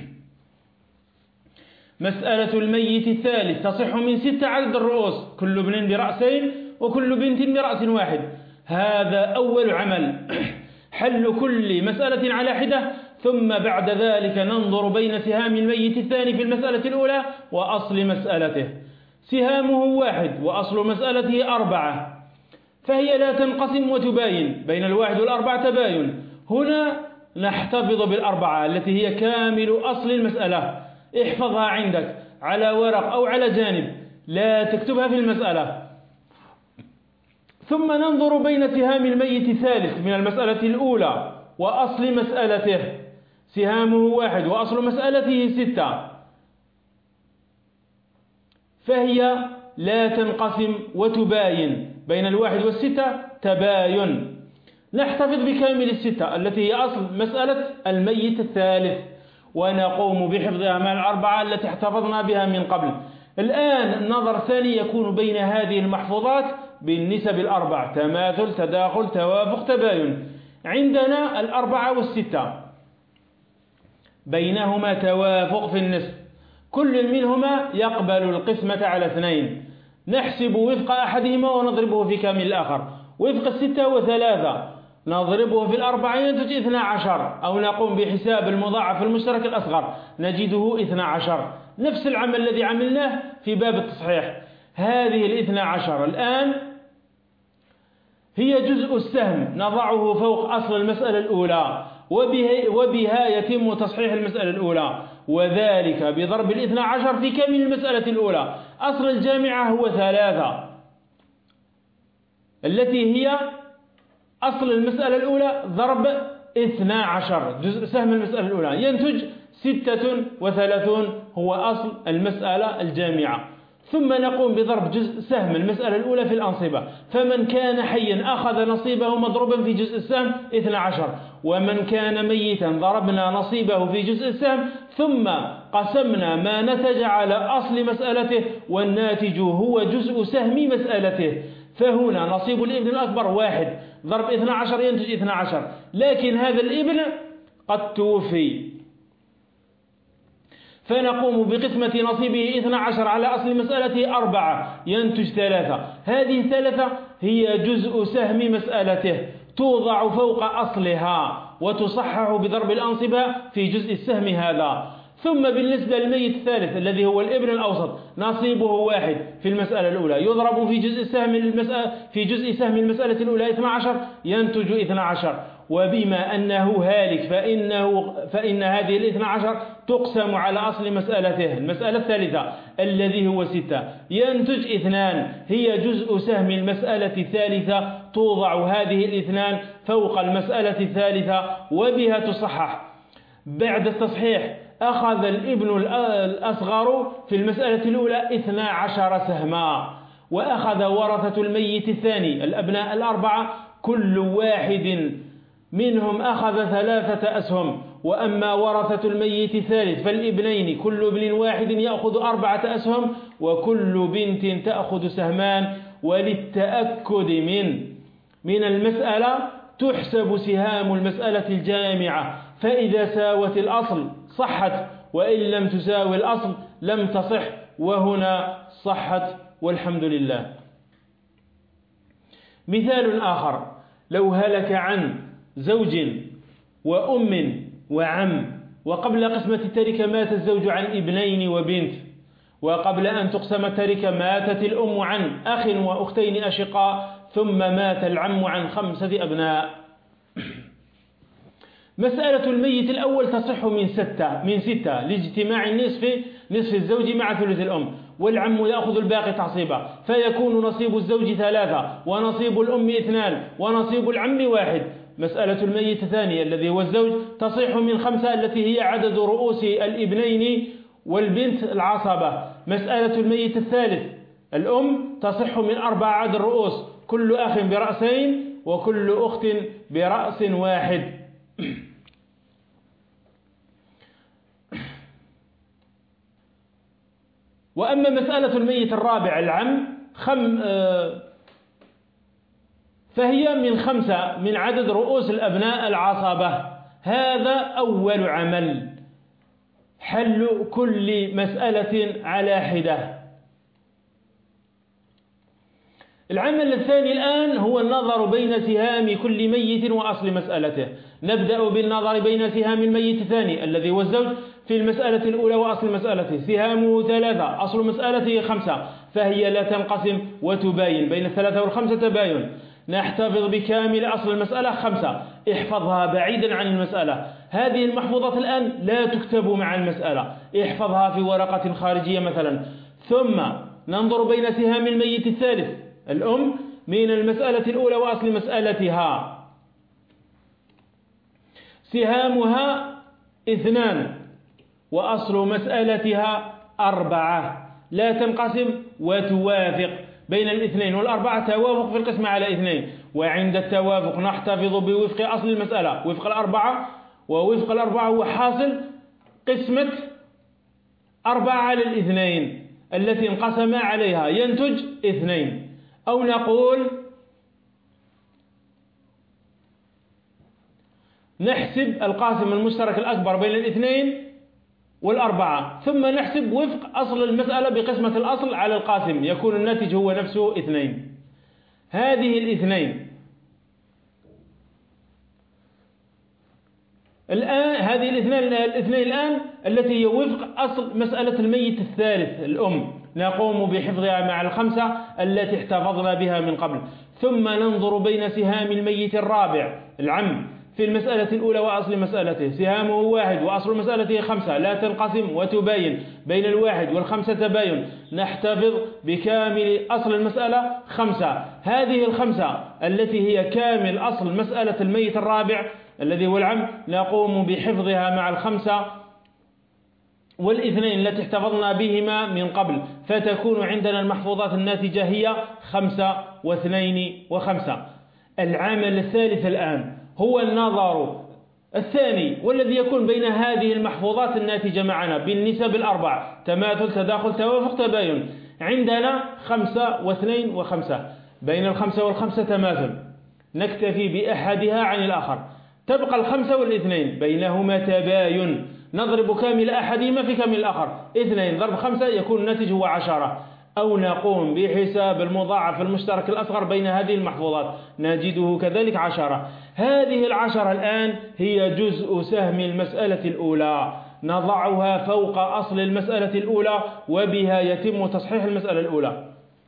مسألة الميت الثالث تصح من ستة عدد الرؤوس، كل ابن برأسين وكل بنت برأس واحد. هذا أول عمل، حل كل مسألة على حدة، ثم بعد ذلك ننظر بين سهام الميت الثاني في المسألة الأولى وأصل مسألته. سهامه واحد وأصل مسألته أربعة، فهي لا تنقسم وتباين، بين الواحد والأربعة تباين. هنا نحتفظ بالأربعة التي هي كامل أصل المسألة، احفظها عندك على ورق أو على جانب، لا تكتبها في المسألة. ثم ننظر بين سهام الميت الثالث من المسألة الأولى وأصل مسألته. سهامه واحد وأصل مسألته ستة، فهي لا تنقسم وتباين، بين الواحد والستة تباين. نحتفظ بكامل الستة التي هي أصل مسألة الميت الثالث، ونقوم بحفظها مع الأربعة التي احتفظنا بها من قبل. الآن النظر الثاني يكون بين هذه المحفوظات بالنسب الأربع: تماثل، تداخل، توافق، تباين. عندنا الأربعة والستة بينهما توافق في النسب، كل منهما يقبل القسمة على اثنين. نحسب وفق أحدهما ونضربه في كامل الآخر. وفق الستة وثلاثة نضربه في الأربعة ينتج اثنى عشر، أو نقوم بحساب المضاعف المشترك الأصغر نجده اثنى عشر. نفس العمل الذي عملناه في باب التصحيح. هذه الاثنى عشر الآن هي جزء السهم، نضعه فوق أصل المسألة الأولى، وبها يتم تصحيح المسألة الأولى، وذلك بضرب الاثنى عشر في كامل المسألة الأولى. أصل الجامعة هو ثلاثة التي هي أصل المسألة الأولى ضرب اثنى عشر، جزء سهم المسألة الأولى، ينتج ستة وثلاثون هو أصل المسألة الجامعة. ثم نقوم بضرب جزء سهم المسألة الأولى في الأنصبة، فمن كان حيا أخذ نصيبه مضروبا في جزء السهم اثنى عشر، ومن كان ميتا ضربنا نصيبه في جزء السهم، ثم قسمنا ما نتج على أصل مسألته، والناتج هو جزء سهم مسألته. فهنا نصيب الابن الأكبر واحد، ضرب اثنى عشر ينتج اثنى عشر، لكن هذا الابن قد توفي، فنقوم بقسمة نصيبه اثنى عشر على أصل مسألته أربعة ينتج ثلاثة. هذه الثلاثة هي جزء سهم مسألته، توضع فوق أصلها وتصحح بضرب الأنصبة في جزء السهم هذا. ثم بالنسبة للميت الثالث الذي هو الابن الأوسط نصيبه واحد في المسألة الأولى، يضرب في جزء سهم المسألة في جزء سهم المسألة الأولى اثنى عشر ينتج اثنى عشر. وبما أنه هالك فإنه فإن هذه الاثنى عشر تقسم على أصل مسألته المسألة الثالثة الذي هو ستة، ينتج اثنان، هي جزء سهم المسألة الثالثة، توضع هذه الاثنان فوق المسألة الثالثة وبها تصحح. بعد التصحيح أخذ الابن الأصغر في المسألة الأولى اثنى عشر سهما، وأخذ ورثة الميت الثاني الأبناء الأربعة كل واحد منهم أخذ ثلاثة أسهم. وأما ورثة الميت الثالث فالابنين كل ابن واحد يأخذ أربعة أسهم، وكل بنت تأخذ سهمان. وللتأكد من من المسألة تحسب سهام المسألة الجامعة، فإذا ساوت الأصل صحت، وإن لم تساوي الأصل لم تصح، وهنا صحت والحمد لله. مثال آخر: لو هلك عن زوج وأم وعم، وقبل قسمة التركة مات الزوج عن ابنين وبنت، وقبل أن تقسم التركة ماتت الأم عن أخ وأختين أشقاء، ثم مات العم عن خمسة أبناء. مسألة الميت الأول تصح من ستة من ستة لاجتماع النصف نصف الزوج مع ثلث الأم، والعم يأخذ الباقي تعصيبا، فيكون نصيب الزوج ثلاثة ونصيب الأم اثنان ونصيب العم واحد. مسألة الميت الثاني الذي هو الزوج تصح من خمسة التي هي عدد رؤوس الابنين والبنت العصبة. مسألة الميت الثالث الأم تصح من أربعة عدد الرؤوس، كل أخ برأسين وكل أخت برأس واحد. وأما مسألة الميت الرابع العم خم فهي من خمسة من عدد رؤوس الأبناء العصبة. هذا أول عمل، حل كل مسألة على حدة. العمل الثاني الآن هو النظر بين سهام كل ميت وأصل مسألته. نبدأ بالنظر بين سهام الميت الثاني الذي هو الزوج في المسألة الأولى وأصل مسألته. سهامه ثلاثة، أصل مسألته خمسة، فهي لا تنقسم وتباين. بين الثلاثة والخمسة تباين. نحتفظ بكامل أصل المسألة خمسة، احفظها بعيدا عن المسألة. هذه المحفوظات الآن لا تكتب مع المسألة، احفظها في ورقة خارجية مثلا. ثم ننظر بين سهام الميت الثالث الأم من المسألة الأولى وأصل مسألتها. سهامها اثنان وأصل مسألتها أربعة، لا تنقسم وتوافق. بين الاثنين والأربعة توافق في القسمة على اثنين، وعند التوافق نحتفظ بوفق أصل المسألة وفق الأربعة، ووفق الأربعة هو حاصل قسمة أربعة على الاثنين التي انقسم عليها، ينتج اثنين. أو نقول نحسب القاسم المشترك الأكبر بين الاثنين والأربعة، ثم نحسب وفق أصل المسألة بقسمة الأصل على القاسم، يكون الناتج هو نفسه اثنين. هذه الاثنين الآن هذه الاثنين الاثنين الآن التي هي وفق أصل مسألة الميت الثالث الأم، نقوم بحفظها مع الخمسة التي احتفظنا بها من قبل. ثم ننظر بين سهام الميت الرابع العم في المسألة الأولى وأصل مسألته. سهامه واحد وأصل مسألته خمسة، لا تنقسم وتباين. بين الواحد والخمسة تباين. نحتفظ بكامل أصل المسألة خمسة. هذه الخمسة التي هي كامل أصل مسألة الميت الرابع الذي هو العم، نقوم بحفظها مع الخمسة والاثنين التي احتفظنا بهما من قبل، فتكون عندنا المحفوظات الناتجة هي خمسة واثنين وخمسة. العمل الثالث الآن هو النظر الثاني والذي يكون بين هذه المحفوظات الناتجة معنا بالنسب الأربع: تماثل، تداخل، توافق، تباين. عندنا خمسة واثنين وخمسة، بين الخمسة والخمسة تماثل، نكتفي بأحدها عن الآخر، تبقى الخمسة والاثنين بينهما تباين، نضرب كامل أحدهما في كامل الآخر. اثنين ضرب خمسة يكون الناتج هو عشرة. أو نقوم بحساب المضاعف المشترك الأصغر بين هذه المحفوظات، نجده كذلك عشرة. هذه العشرة الآن هي جزء سهم المسألة الأولى، نضعها فوق أصل المسألة الأولى وبها يتم تصحيح المسألة الأولى.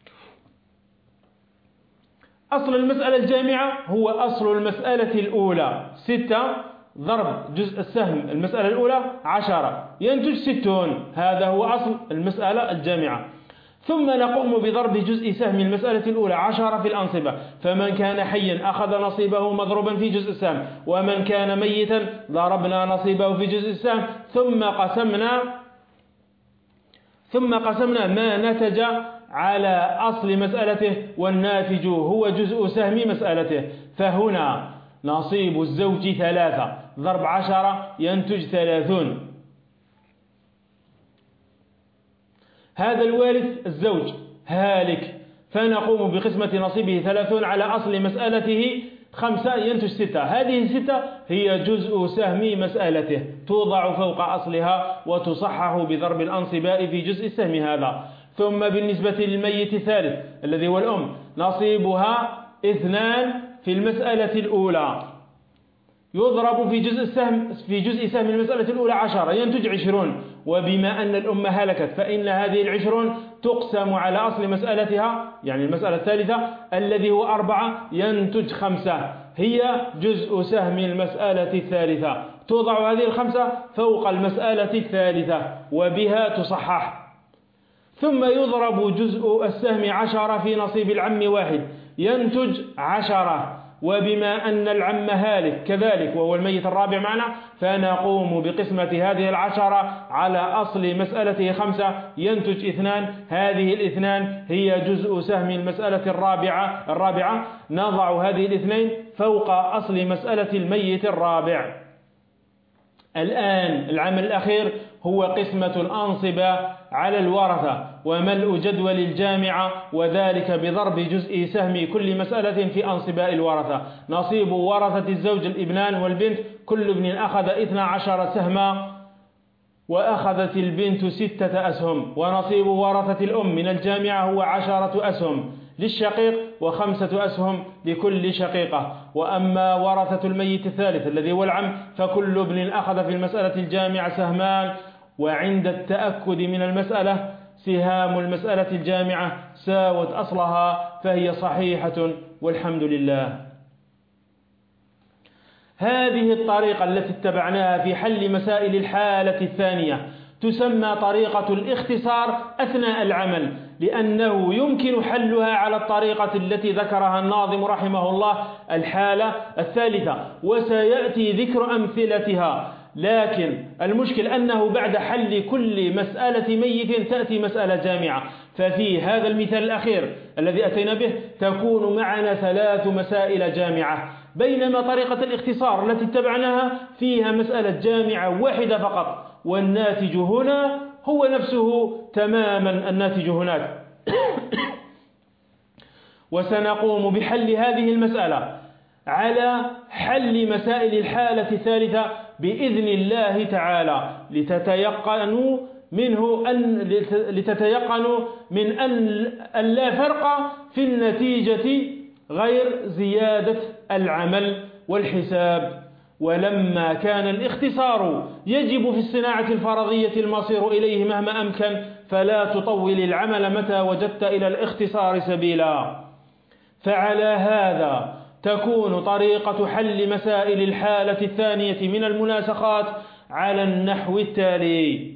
أصل المسألة الجامعة هو أصل المسألة الأولى ستة ضرب جزء السهم المسألة الأولى عشرة، ينتج ستون. هذا هو أصل المسألة الجامعة. ثم نقوم بضرب جزء سهم المسألة الأولى عشرة في الأنصبة، فمن كان حيا أخذ نصيبه مضروبا في جزء السهم، ومن كان ميتا ضربنا نصيبه في جزء السهم. ثم قسمنا ثم قسمنا ما نتج على أصل مسألته، والناتج هو جزء سهم مسألته. فهنا نصيب الزوج ثلاثة ضرب عشرة ينتج ثلاثون. هذا الوارث الزوج هالك، فنقوم بقسمة نصيبه ثلاثون على أصل مسألته خمسة ينتج ستة. هذه الستة هي جزء سهم مسألته، توضع فوق أصلها وتصحح بضرب الأنصباء في جزء السهم هذا. ثم بالنسبة للميت الثالث الذي هو الأم، نصيبها اثنان في المسألة الأولى، يضرب في جزء السهم في جزء سهم المسألة الأولى عشرة ينتج عشرون. وبما أن الأم هلكت فإن هذه العشرون تقسم على أصل مسألتها، يعني المسألة الثالثة الذي هو أربعة ينتج خمسة، هي جزء سهم المسألة الثالثة. توضع هذه الخمسة فوق المسألة الثالثة وبها تصحح. ثم يضرب جزء السهم عشرة في نصيب العم واحد ينتج عشرة. وبما أن العم هالك كذلك وهو الميت الرابع معنا، فنقوم بقسمة هذه العشرة على أصل مسألته خمسة ينتج اثنان. هذه الاثنان هي جزء سهم المسألة الرابعة الرابعة نضع هذه الاثنين فوق أصل مسألة الميت الرابع. الآن العمل الأخير هو قسمة أنصب على الورثة وملء جدول الجامعة، وذلك بضرب جزء سهم كل مسألة في أنصباء الورثة. نصيب ورثة الزوج الابنان والبنت، كل ابن أخذ اثنا عشر سهما وأخذت البنت ستة أسهم. ونصيب ورثة الأم من الجامعة هو عشرة أسهم للشقيق وخمسة أسهم لكل شقيقة. وأما ورثة الميت الثالث الذي هو العم فكل ابن أخذ في المسألة الجامعة سهمان، وعند التأكد من المسألة سهام المسألة الجامعة ساوت أصلها فهي صحيحة والحمد لله. هذه الطريقة التي اتبعناها في حل مسائل الحالة الثانية تسمى طريقة الاختصار أثناء العمل، لأنه يمكن حلها على الطريقة التي ذكرها الناظم رحمه الله الحالة الثالثة، وسيأتي ذكر أمثلتها. لكن المشكل أنه بعد حل كل مسألة ميت تأتي مسألة جامعة، ففي هذا المثال الأخير الذي أتينا به تكون معنا ثلاث مسائل جامعة، بينما طريقة الاختصار التي اتبعناها فيها مسألة جامعة واحدة فقط، والناتج هنا هو نفسه تماما الناتج هناك. وسنقوم بحل هذه المسألة على حل مسائل الحالة الثالثة بإذن الله تعالى، لتتيقنوا منه أن لتتيقنوا من أن لا فرق في النتيجة غير زيادة العمل والحساب. ولما كان الاختصار يجب في الصناعة الفرضية المصير إليه مهما أمكن، فلا تطول العمل متى وجدت إلى الاختصار سبيلا. فعلى هذا تكون طريقة حل مسائل الحالة الثانية من المناسخات على النحو التالي: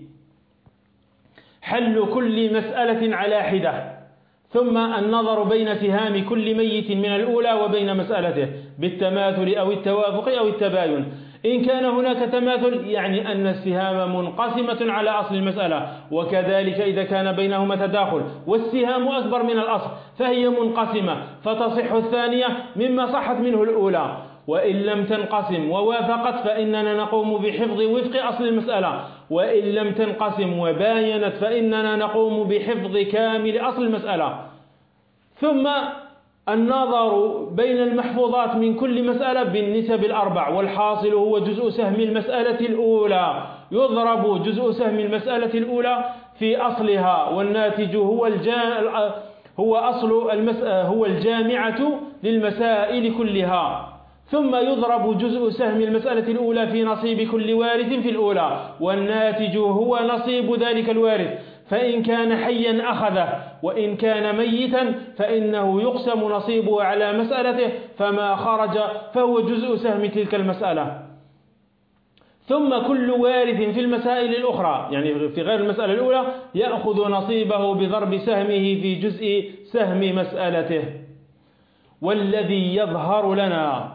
حل كل مسألة على حدة، ثم النظر بين سهام كل ميت من الأولى وبين مسألته بالتماثل أو التوافق أو التباين. إن كان هناك تماثل يعني أن السهام منقسمة على أصل المسألة، وكذلك إذا كان بينهما تداخل والسهام أكبر من الأصل فهي منقسمة فتصح الثانية مما صحت منه الأولى. وإن لم تنقسم ووافقت فإننا نقوم بحفظ وفق أصل المسألة، وإن لم تنقسم وباينت فإننا نقوم بحفظ كامل أصل المسألة. ثم النظر بين المحفوظات من كل مسألة بالنسب الأربع، والحاصل هو جزء سهم المسألة الأولى، يضرب جزء سهم المسألة الأولى في أصلها، والناتج هو الجا... هو أصل المسألة هو الجامعة للمسائل كلها. ثم يضرب جزء سهم المسألة الأولى في نصيب كل وارث في الأولى، والناتج هو نصيب ذلك الوارث، فإن كان حيا أخذه، وإن كان ميتا فإنه يقسم نصيبه على مسألته، فما خرج فهو جزء سهم تلك المسألة. ثم كل وارث في المسائل الأخرى يعني في غير المسألة الأولى يأخذ نصيبه بضرب سهمه في جزء سهم مسألته. والذي يظهر لنا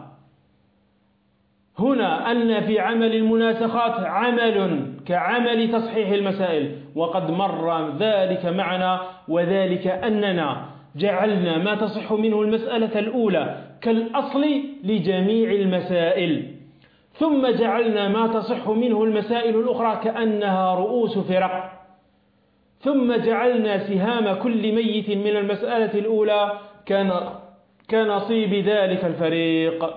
هنا أن في عمل المناسخات عمل كعمل تصحيح المسائل، وقد مر ذلك معنا، وذلك أننا جعلنا ما تصح منه المسألة الأولى كالأصل لجميع المسائل، ثم جعلنا ما تصح منه المسائل الأخرى كأنها رؤوس فرق، ثم جعلنا سهام كل ميت من المسألة الأولى كنصيب ذلك الفريق.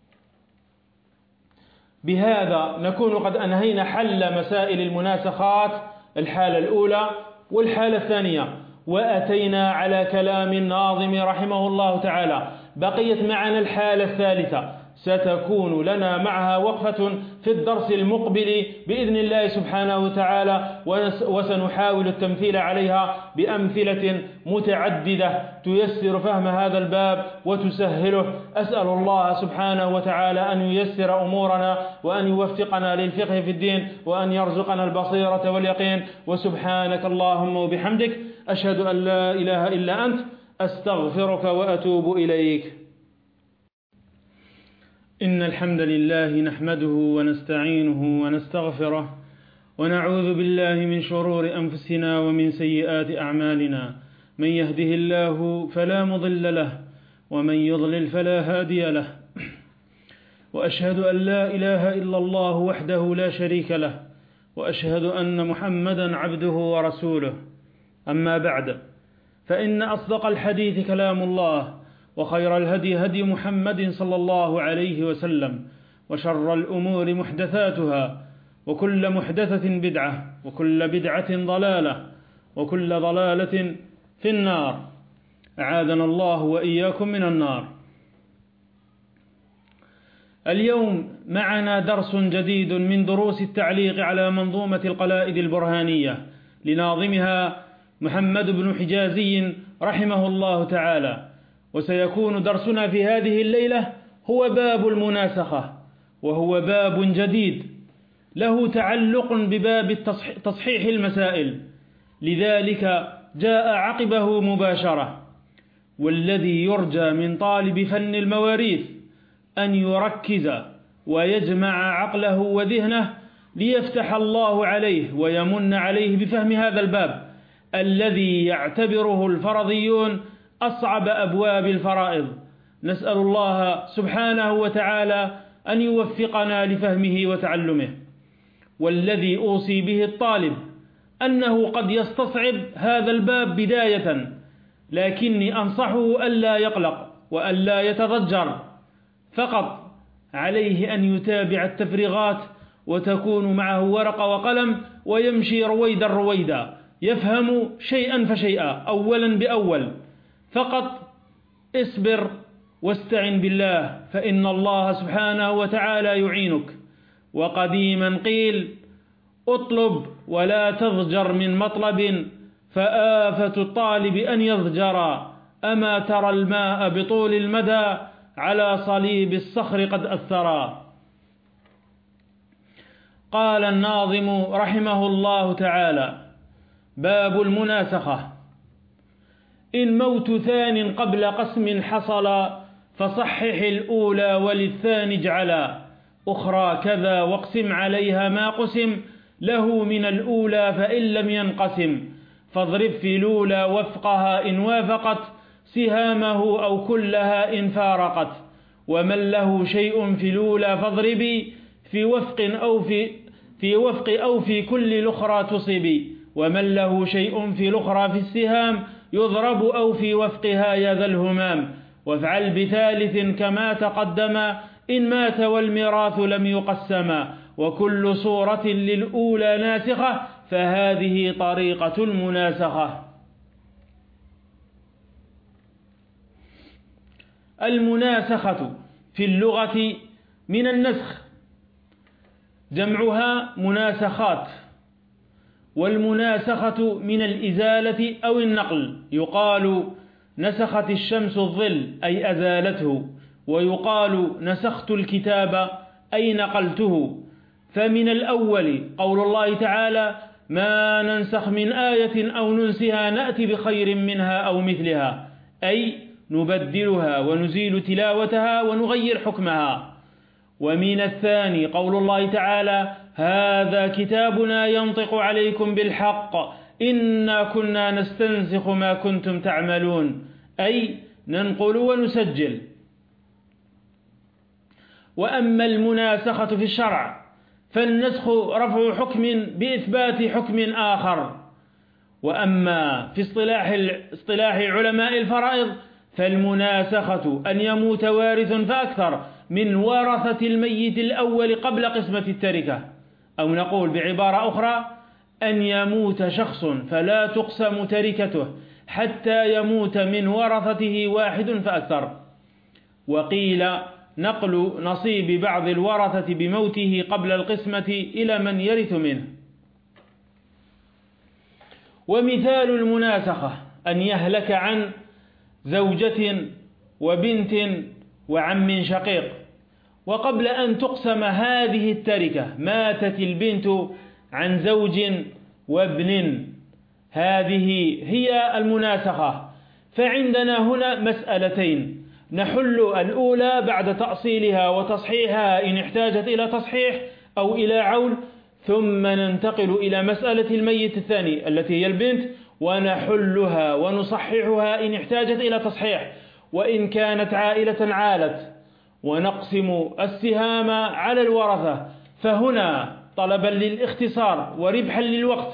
بهذا نكون قد أنهينا حل مسائل المناسخات الحالة الأولى والحالة الثانية، وأتينا على كلام الناظم رحمه الله تعالى. بقيت معنا الحالة الثالثة، ستكون لنا معها وقفة في الدرس المقبل بإذن الله سبحانه وتعالى، وسنحاول التمثيل عليها بأمثلة متعددة تيسر فهم هذا الباب وتسهله. أسأل الله سبحانه وتعالى أن ييسر أمورنا، وأن يوفقنا للفقه في الدين، وأن يرزقنا البصيرة واليقين. وسبحانك اللهم وبحمدك، أشهد أن لا إله إلا أنت، أستغفرك وأتوب إليك. إن الحمد لله نحمده ونستعينه ونستغفره، ونعوذ بالله من شرور أنفسنا ومن سيئات أعمالنا. من يهده الله فلا مضل له، ومن يضلل فلا هادي له. وأشهد أن لا إله إلا الله وحده لا شريك له، وأشهد أن محمدا عبده ورسوله. أما بعد، فإن أصدق الحديث كلام الله، وخير الهدي هدي محمد صلى الله عليه وسلم، وشر الأمور محدثاتها، وكل محدثة بدعة، وكل بدعة ضلالة، وكل ضلالة في النار. أعاذنا الله وإياكم من النار. اليوم معنا درس جديد من دروس التعليق على منظومة القلائد البرهانية لناظمها محمد بن حجازي رحمه الله تعالى. وسيكون درسنا في هذه الليلة هو باب المناسخة، وهو باب جديد له تعلق بباب تصحيح المسائل، لذلك جاء عقبه مباشرة. والذي يرجى من طالب فن المواريث أن يركز ويجمع عقله وذهنه ليفتح الله عليه ويمن عليه بفهم هذا الباب الذي يعتبره الفرضيون أصعب أبواب الفرائض. نسأل الله سبحانه وتعالى أن يوفقنا لفهمه وتعلمه. والذي أوصي به الطالب أنه قد يستصعب هذا الباب بداية، لكني أنصحه ألا يقلق وألا يتضجر، فقط عليه أن يتابع التفريغات وتكون معه ورقة وقلم ويمشي رويدا رويدا، يفهم شيئا فشيئا أولا بأول. فقط اصبر واستعن بالله، فإن الله سبحانه وتعالى يعينك. وقديما قيل: اطلب ولا تضجر من مطلب، فآفة الطالب أن يضجر. أما ترى الماء بطول المدى على صليب الصخر قد أثرا. قال الناظم رحمه الله تعالى: باب المناسخة. إن موت ثان قبل قسم حصل، فصحح الأولى وللثاني اجعلا. أخرى كذا واقسم عليها ما قسم له من الأولى فإن لم ينقسم. فاضرب في الأولى وفقها إن وافقت سهامه أو كلها إن فارقت. ومن له شيء في الأولى فاضربي في وفق أو في في وفق أو في كل الأخرى تصبي. ومن له شيء في الأخرى في السهام يضرب أو في وفقها يا ذا الهمام. وافعل بثالث كما تقدم إن مات والميراث لم يقسما. وكل صورة للأولى ناسخة، فهذه طريقة المناسخة. المناسخة في اللغة من النسخ، جمعها مناسخات. والمناسخة من الإزالة أو النقل، يقال نسخت الشمس الظل أي أزالته، ويقال نسخت الكتاب أي نقلته. فمن الأول قول الله تعالى: ما ننسخ من آية أو ننسها نأتي بخير منها أو مثلها، أي نبدلها ونزيل تلاوتها ونغير حكمها. ومن الثاني قول الله تعالى: هذا كتابنا ينطق عليكم بالحق إنا كنا نستنسخ ما كنتم تعملون، أي ننقل ونسجل. وأما المناسخة في الشرع فالنسخ رفع حكم بإثبات حكم آخر. وأما في اصطلاح اصطلاح علماء الفرائض فالمناسخة أن يموت وارث فأكثر من ورثة الميت الأول قبل قسمة التركة، أو نقول بعبارة أخرى: أن يموت شخص فلا تقسم تركته حتى يموت من ورثته واحد فأكثر. وقيل نقل نصيب بعض الورثة بموته قبل القسمة إلى من يرث منه. ومثال المناسخة أن يهلك عن زوجة وبنت وعم شقيق، وقبل أن تقسم هذه التركة ماتت البنت عن زوج وابن. هذه هي المناسخة. فعندنا هنا مسألتين نحل الأولى بعد تأصيلها وتصحيحها إن احتاجت إلى تصحيح أو إلى عول، ثم ننتقل إلى مسألة الميت الثاني التي هي البنت ونحلها ونصححها إن احتاجت إلى تصحيح. وإن كانت عائلة عالت ونقسم السهام على الورثة، فهنا طلبا للاختصار وربحا للوقت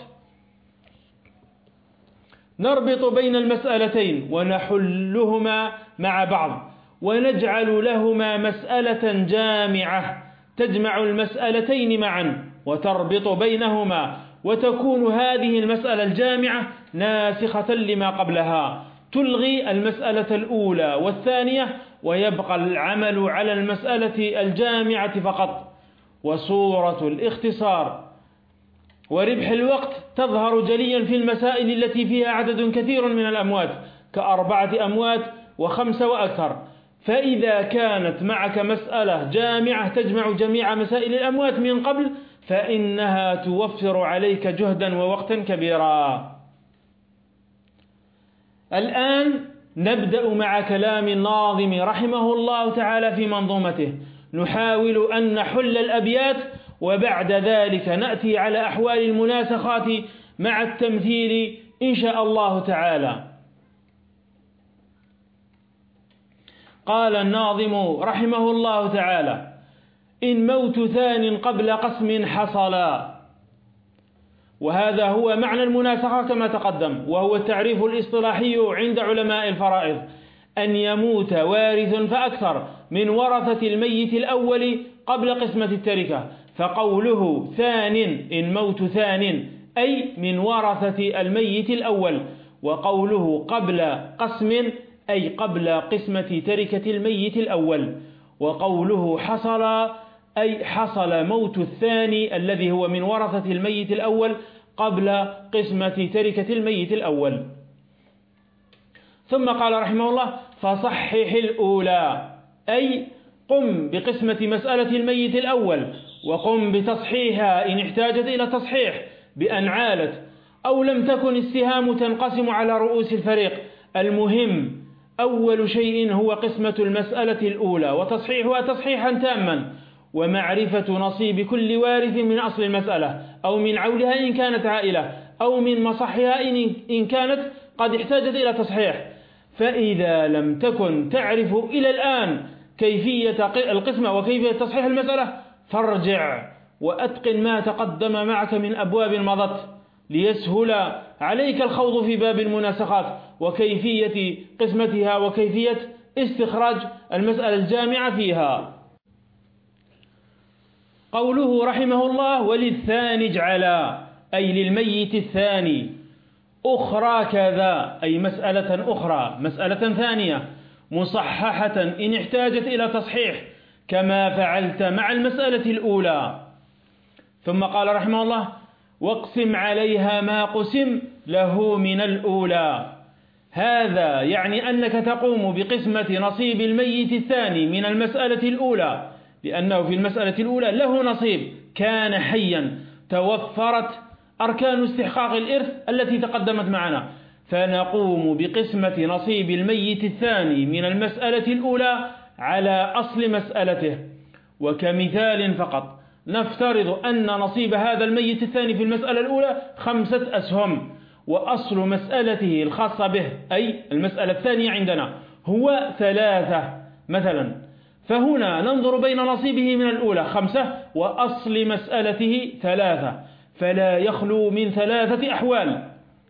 نربط بين المسألتين ونحلهما مع بعض ونجعل لهما مسألة جامعة تجمع المسألتين معا وتربط بينهما، وتكون هذه المسألة الجامعة ناسخة لما قبلها تلغي المسألة الأولى والثانية، ويبقى العمل على المسألة الجامعة فقط. وصورة الاختصار وربح الوقت تظهر جليا في المسائل التي فيها عدد كثير من الأموات كأربعة أموات وخمسة وأكثر. فإذا كانت معك مسألة جامعة تجمع جميع مسائل الأموات من قبل فإنها توفر عليك جهدا ووقتا كبيرا. الآن نبدأ مع كلام الناظم رحمه الله تعالى في منظومته، نحاول أن نحل الأبيات وبعد ذلك نأتي على أحوال المناسخات مع التمثيل إن شاء الله تعالى. قال الناظم رحمه الله تعالى: إن موت ثان قبل قسم حصلا. وهذا هو معنى المناسخة كما تقدم، وهو التعريف الاصطلاحي عند علماء الفرائض: أن يموت وارث فأكثر من ورثة الميت الأول قبل قسمة التركة. فقوله ثان إن موت ثان أي من ورثة الميت الأول، وقوله قبل قسم أي قبل قسمة تركة الميت الأول، وقوله حصل أي حصل موت الثاني الذي هو من ورثة الميت الأول قبل قسمة تركة الميت الأول. ثم قال رحمه الله: فصحح الأولى أي قم بقسمة مسألة الميت الأول، وقم بتصحيحها إن احتاجت إلى تصحيح بأن عالت أو لم تكن السهام تنقسم على رؤوس الفريق. المهم أول شيء هو قسمة المسألة الأولى وتصحيحها تصحيحا تاما، ومعرفة نصيب كل وارث من أصل المسألة أو من عولها إن كانت عائلة أو من مصحها إن كانت قد احتاجت إلى تصحيح. فإذا لم تكن تعرف إلى الآن كيفية القسمة وكيفية تصحيح المسألة فارجع وأتقن ما تقدم معك من أبواب مضت ليسهل عليك الخوض في باب المناسخات وكيفية قسمتها وكيفية استخراج المسألة الجامعة فيها. قوله رحمه الله: وللثاني اجعلا أي للميت الثاني أخرى كذا أي مسألة أخرى مسألة ثانية مصححة إن احتاجت إلى تصحيح كما فعلت مع المسألة الأولى. ثم قال رحمه الله: واقسم عليها ما قسم له من الأولى. هذا يعني أنك تقوم بقسمة نصيب الميت الثاني من المسألة الأولى، لأنه في المسألة الأولى له نصيب كان حيا توفرت أركان استحقاق الإرث التي تقدمت معنا، فنقوم بقسمة نصيب الميت الثاني من المسألة الأولى على أصل مسألته. وكمثال فقط نفترض أن نصيب هذا الميت الثاني في المسألة الأولى خمسة أسهم، وأصل مسألته الخاصة به أي المسألة الثانية عندنا هو ثلاثة مثلا، فهنا ننظر بين نصيبه من الأولى خمسة وأصل مسألته ثلاثة، فلا يخلو من ثلاثة أحوال: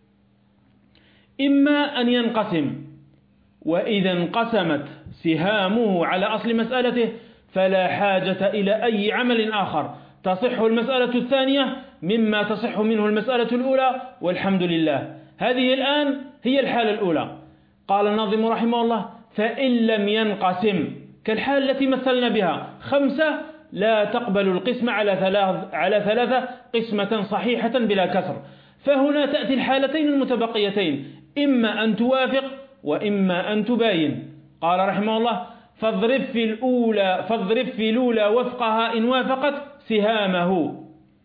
إما أن ينقسم، وإذا انقسمت سهامه على أصل مسألته فلا حاجة إلى أي عمل آخر، تصح المسألة الثانية مما تصح منه المسألة الأولى والحمد لله. هذه الآن هي الحالة الأولى. قال الناظم رحمه الله: فإن لم ينقسم كالحالة التي مثلنا بها خمسة لا تقبل القسمة على ثلاث على ثلاثة قسمة صحيحة بلا كسر، فهنا تأتي الحالتين المتبقيتين: إما أن توافق وإما أن تباين. قال رحمه الله: فاضرب في الأولى فاضرب في الأولى وفقها إن وافقت سهامه.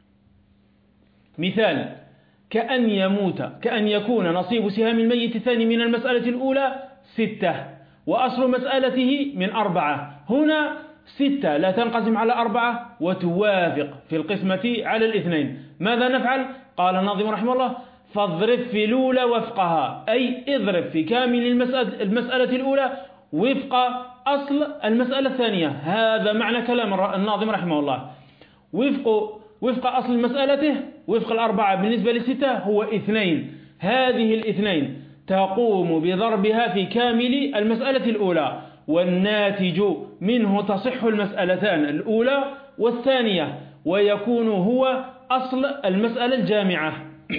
مثال: كأن يموت كأن يكون نصيب سهام الميت الثاني من المسألة الأولى ستة وأصل مسألته من أربعة، هنا ستة لا تنقسم على أربعة وتوافق في القسمة على الاثنين. ماذا نفعل؟ قال الناظم رحمه الله: فاضرب في الأولى وفقها أي اضرب في كامل المسألة, المسألة الأولى وفق أصل المسألة الثانية. هذا معنى كلام الناظم رحمه الله: وفق وفق أصل مسألته وفق الأربعة بالنسبة للستة هو اثنين. هذه الاثنين تقوم بضربها في كامل المسألة الأولى، والناتج منه تصح المسألتان الأولى والثانية، ويكون هو أصل المسألة الجامعة.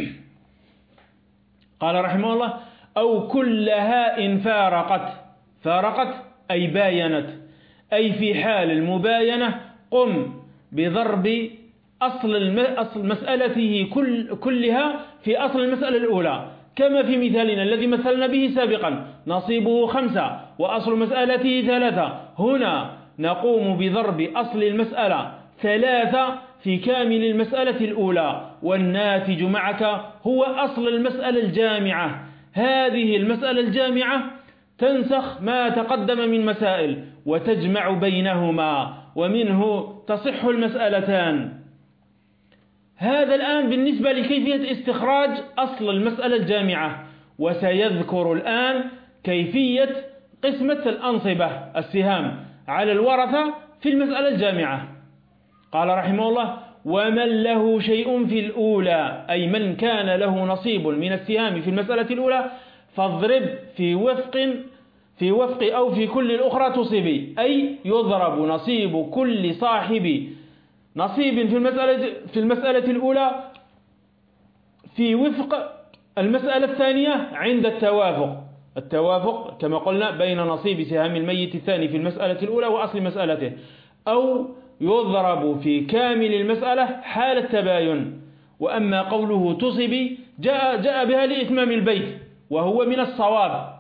قال رحمه الله: أو كلها إن فارقت. فارقت أي باينت، أي في حال المباينة قم بضرب أصل أصل مسألته كل كلها في أصل المسألة الأولى، كما في مثالنا الذي مثلنا به سابقا: نصيبه خمسة وأصل مسألته ثلاثة. هنا نقوم بضرب أصل المسألة ثلاثة في كامل المسألة الأولى، والناتج معك هو أصل المسألة الجامعة. هذه المسألة الجامعة تنسخ ما تقدم من مسائل وتجمع بينهما، ومنه تصح المسألتان. هذا الآن بالنسبة لكيفية استخراج أصل المسألة الجامعة، وسيذكر الآن كيفية قسمة الأنصبة السهام على الورثة في المسألة الجامعة. قال رحمه الله: ومن له شيء في الأولى، أي من كان له نصيب من السهام في المسألة الأولى، فاضرب في وفق في وفق أو في كل الأخرى تصيبي، أي يضرب نصيب كل صاحب نصيب في المسألة في المسألة الأولى في وفق المسألة الثانية عند التوافق. التوافق كما قلنا بين نصيب سهام الميت الثاني في المسألة الأولى وأصل مسألته، أو يضرب في كامل المسألة حال التباين. وأما قوله تصبي جاء, جاء بها لإتمام البيت، وهو من الصواب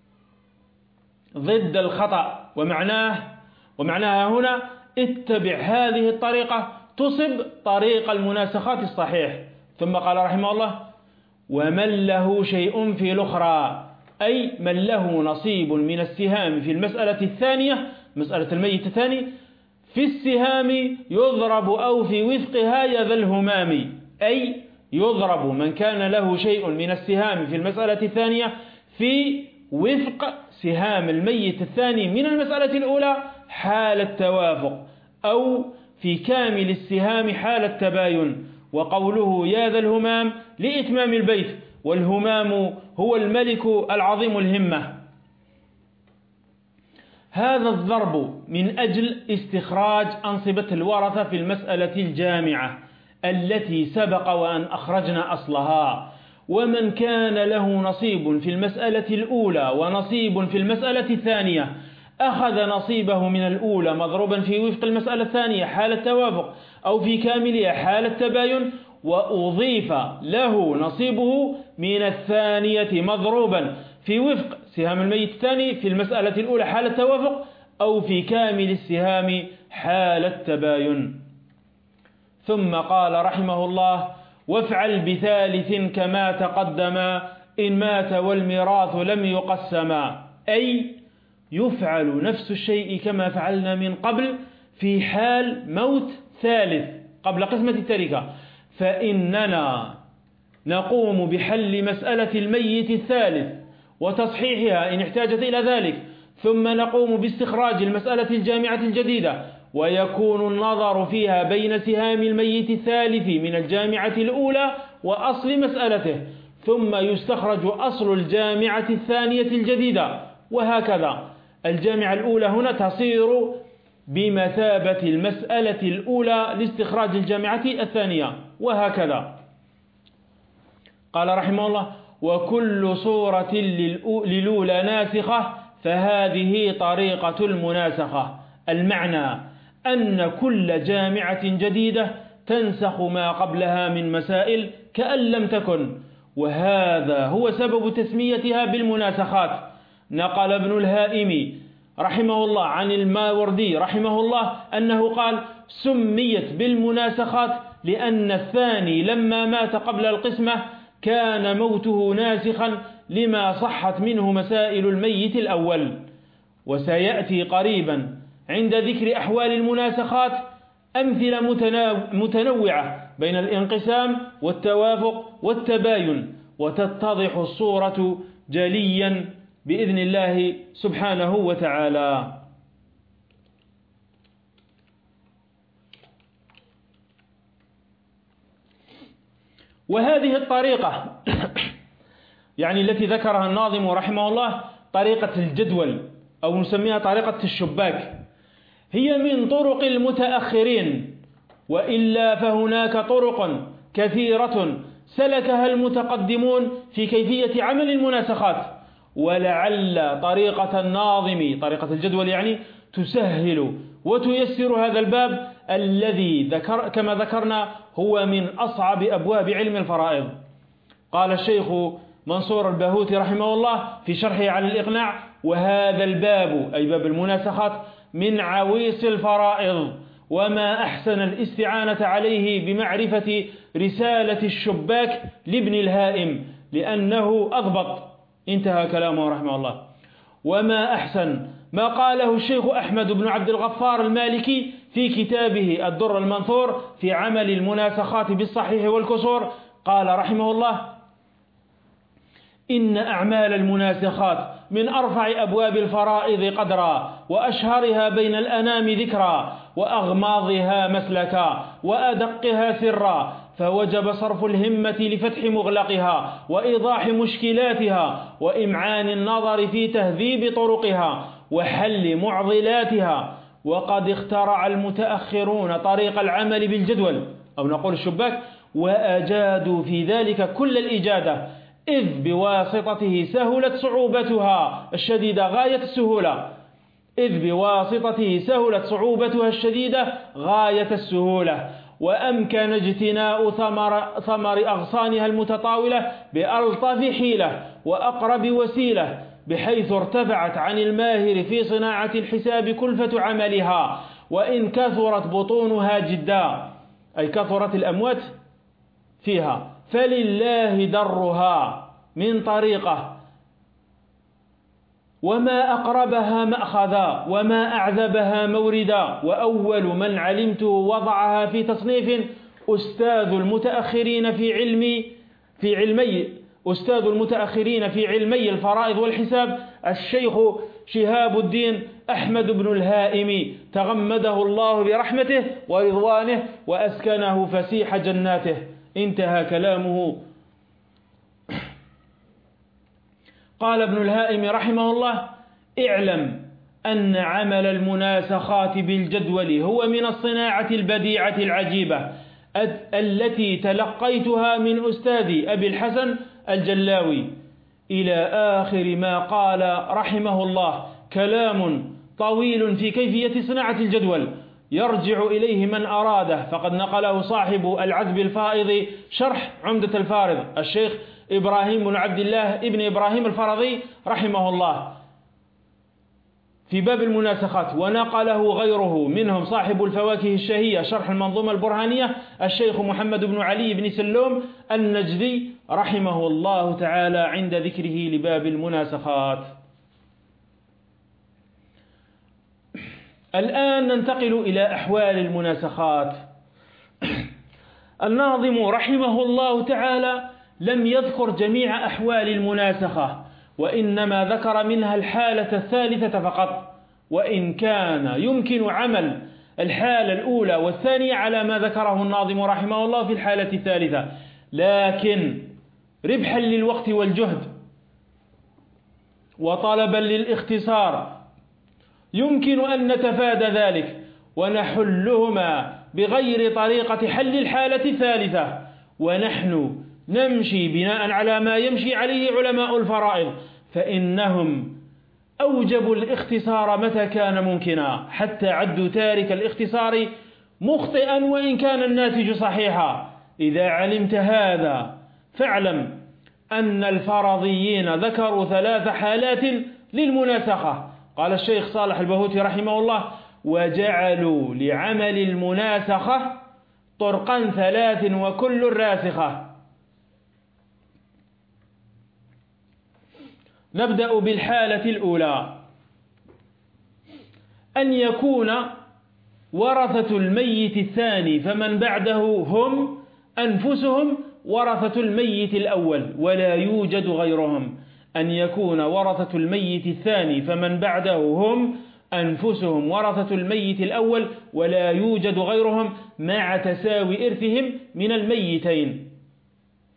ضد الخطأ، ومعناه ومعناها هنا اتبع هذه الطريقة تصب طريق المناسخات الصحيح. ثم قال رحمه الله: ومن له شيء في الأخرى، أي من له نصيب من السهام في المسألة الثانية، مسألة الميت الثاني، في السهام يضرب أو في وفقها يذا الهمام، أي يضرب من كان له شيء من السهام في المسألة الثانية في وفق سهام الميت الثاني من المسألة الأولى حال التوافق، أو في كامل السهام حال التباين. وقوله يا ذا الهمام لإتمام البيت، والهمام هو الملك العظيم الهمة. هذا الضرب من أجل استخراج أنصبة الورثة في المسألة الجامعة التي سبق وأن أخرجنا أصلها. ومن كان له نصيب في المسألة الأولى ونصيب في المسألة الثانية أخذ نصيبه من الأولى مضروبا في وفق المسألة الثانية حال التوافق أو في كاملها حال التباين، وأضيف له نصيبه من الثانية مضروبا في وفق سهام الميت الثاني في المسألة الأولى حال التوافق أو في كامل السهام حال التباين. ثم قال رحمه الله: وافعل بثالث كما تقدم إن مات والميراث لم يقسما، أي يفعل نفس الشيء كما فعلنا من قبل في حال موت ثالث قبل قسمة التركة، فإننا نقوم بحل مسألة الميت الثالث وتصحيحها إن احتاجت إلى ذلك، ثم نقوم باستخراج المسألة الجامعة الجديدة، ويكون النظر فيها بين سهام الميت الثالث من الجامعة الأولى وأصل مسألته، ثم يستخرج أصل الجامعة الثانية الجديدة، وهكذا. الجامعة الأولى هنا تصير بمثابة المسألة الأولى لاستخراج الجامعة الثانية، وهكذا. قال رحمه الله: وكل صورة للأولى ناسخة فهذه طريقة المناسخة. المعنى أن كل جامعة جديدة تنسخ ما قبلها من مسائل كأن لم تكن، وهذا هو سبب تسميتها بالمناسخات. نقل ابن الهائم رحمه الله عن الماوردي رحمه الله أنه قال: سميت بالمناسخات لأن الثاني لما مات قبل القسمة كان موته ناسخا لما صحت منه مسائل الميت الأول. وسيأتي قريبا عند ذكر أحوال المناسخات أمثلة متنوعة بين الانقسام والتوافق والتباين، وتتضح الصورة جليا بإذن الله سبحانه وتعالى. وهذه الطريقة يعني التي ذكرها الناظم رحمه الله طريقة الجدول أو نسميها طريقة الشباك، هي من طرق المتأخرين، وإلا فهناك طرق كثيرة سلكها المتقدمون في كيفية عمل المناسخات، ولعل طريقة الناظم طريقة الجدول يعني تسهل وتيسر هذا الباب الذي ذكر كما ذكرنا هو من أصعب أبواب علم الفرائض. قال الشيخ منصور الباهوتي رحمه الله في شرحه على الإقناع: وهذا الباب أي باب المناسخات من عويص الفرائض، وما أحسن الاستعانة عليه بمعرفة رسالة الشباك لابن الهائم لأنه أضبط. انتهى كلامه رحمه الله. وما أحسن ما قاله الشيخ أحمد بن عبد الغفار المالكي في كتابه الدر المنثور في عمل المناسخات بالصحيح والكسور. قال رحمه الله: إن أعمال المناسخات من أرفع أبواب الفرائض قدرا، وأشهرها بين الأنام ذكرا، وأغماضها مسلكا، وأدقها سرا، فوجب صرف الهمة لفتح مغلقها، وإيضاح مشكلاتها، وإمعان النظر في تهذيب طرقها، وحل معضلاتها. وقد اخترع المتأخرون طريق العمل بالجدول أو نقول الشباك، وأجادوا في ذلك كل الإجادة، إذ بواسطته سهلت صعوبتها الشديدة غاية السهولة إذ بواسطته سهلت صعوبتها الشديدة غاية السهولة وأمكن اجتناء ثمر, ثمر أغصانها المتطاولة بألطف حيلة وأقرب وسيلة، بحيث ارتفعت عن الماهر في صناعة الحساب كلفة عملها، وإن كثرت بطونها جدا أي كثرت الأموات فيها، فلله درها من طريقة، وما أقربها مأخذا، وما أعذبها موردا. وأول من علمت وضعها في تصنيف أستاذ المتأخرين في علمي في علمي أستاذ المتأخرين في علمي الفرائض والحساب الشيخ شهاب الدين أحمد بن الهائم، تغمده الله برحمته ورضوانه وأسكنه فسيح جناته. انتهى كلامه. قال ابن الهائم رحمه الله: اعلم أن عمل المناسخات بالجدول هو من الصناعة البديعة العجيبة التي تلقيتها من أستاذي أبي الحسن الجلاوي إلى آخر ما قال رحمه الله. كلام طويل في كيفية صناعة الجدول يرجع إليه من أراده، فقد نقله صاحب العذب الفائض شرح عمدة الفارض الشيخ إبراهيم بن عبد الله ابن إبراهيم الفرضي رحمه الله في باب المناسخات، ونقله غيره منهم صاحب الفواكه الشهية شرح المنظومة البرهانية الشيخ محمد بن علي بن سلوم النجدي رحمه الله تعالى عند ذكره لباب المناسخات. الآن ننتقل إلى أحوال المناسخات. الناظم رحمه الله تعالى لم يذكر جميع أحوال المناسخة، وإنما ذكر منها الحالة الثالثة فقط، وإن كان يمكن عمل الحالة الأولى والثانية على ما ذكره الناظم رحمه الله في الحالة الثالثة، لكن ربحا للوقت والجهد وطلبا للاختصار يمكن أن نتفادى ذلك ونحلهما بغير طريقة حل الحالة الثالثة، ونحن نمشي بناء على ما يمشي عليه علماء الفرائض، فإنهم أوجبوا الاختصار متى كان ممكنا، حتى عدوا تارك الاختصار مخطئا وإن كان الناتج صحيحا. إذا علمت هذا فاعلم أن الفرضيين ذكروا ثلاث حالات للمناسخة. قال الشيخ صالح البهوتي رحمه الله: وجعلوا لعمل المناسخة طرقا ثلاث وكل راسخة. نبدأ بالحالة الأولى: أن يكون ورثة الميت الثاني فمن بعده هم أنفسهم ورثة الميت الأول ولا يوجد غيرهم. أن يكون ورثة الميت الثاني فمن بعده هم أنفسهم ورثة الميت الأول ولا يوجد غيرهم مع تساوي إرثهم من الميتين.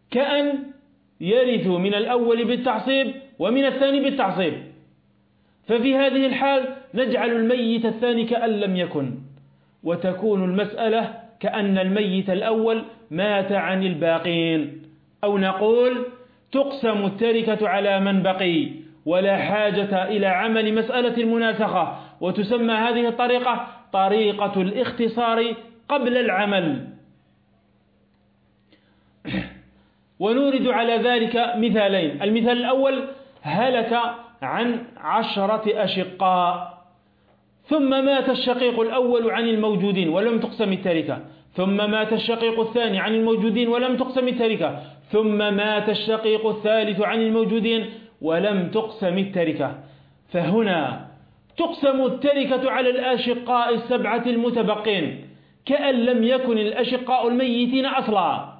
كأن يرث من الأول بالتعصيب ومن الثاني بالتعصيب، ففي هذه الحال نجعل الميت الثاني كأن لم يكن، وتكون المسألة كأن الميت الأول مات عن الباقين، أو نقول تقسم التركة على من بقي ولا حاجة إلى عمل مسألة المناسخة، وتسمى هذه الطريقة طريقة الاختصار قبل العمل. ونورد على ذلك مثالين. المثال الأول: هلك عن عشرة أشقاء، ثم مات الشقيق الأول عن الموجودين ولم تقسم التركة، ثم مات الشقيق الثاني عن الموجودين ولم تقسم التركة، ثم مات الشقيق الثالث عن الموجودين ولم تقسم التركة. فهنا تقسم التركة على الأشقاء السبعة المتبقين كأن لم يكن الأشقاء الميتين أصلا.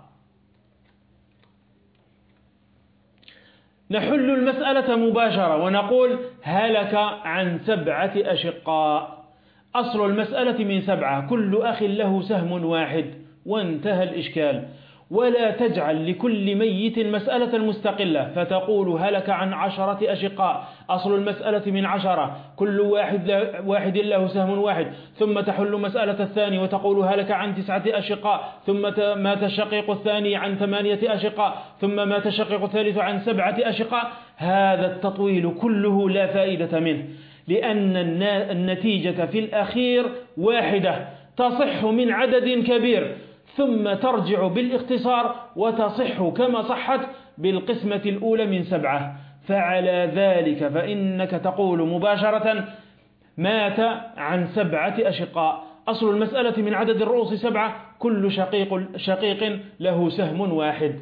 نحل المسألة مباشرة ونقول هلك عن سبعة أشقاء، أصل المسألة من سبعة، كل أخ له سهم واحد، وانتهى الإشكال. ولا تجعل لكل ميت مسألة مستقلة فتقول هلك عن عشرة أشقاء، أصل المسألة من عشرة، كل واحد, واحد له سهم واحد، ثم تحل مسألة الثاني وتقول هلك عن تسعة أشقاء، ثم مات الشقيق الثاني عن ثمانية أشقاء، ثم مات الشقيق الثالث عن سبعة أشقاء. هذا التطويل كله لا فائدة منه، لأن النتيجة في الأخير واحدة تصح من عدد كبير، ثم ترجع بالاختصار وتصح كما صحت بالقسمة الأولى من سبعة. فعلى ذلك فإنك تقول مباشرة مات عن سبعة أشقاء، أصل المسألة من عدد الرؤوس سبعة، كل شقيق, شقيق له سهم واحد.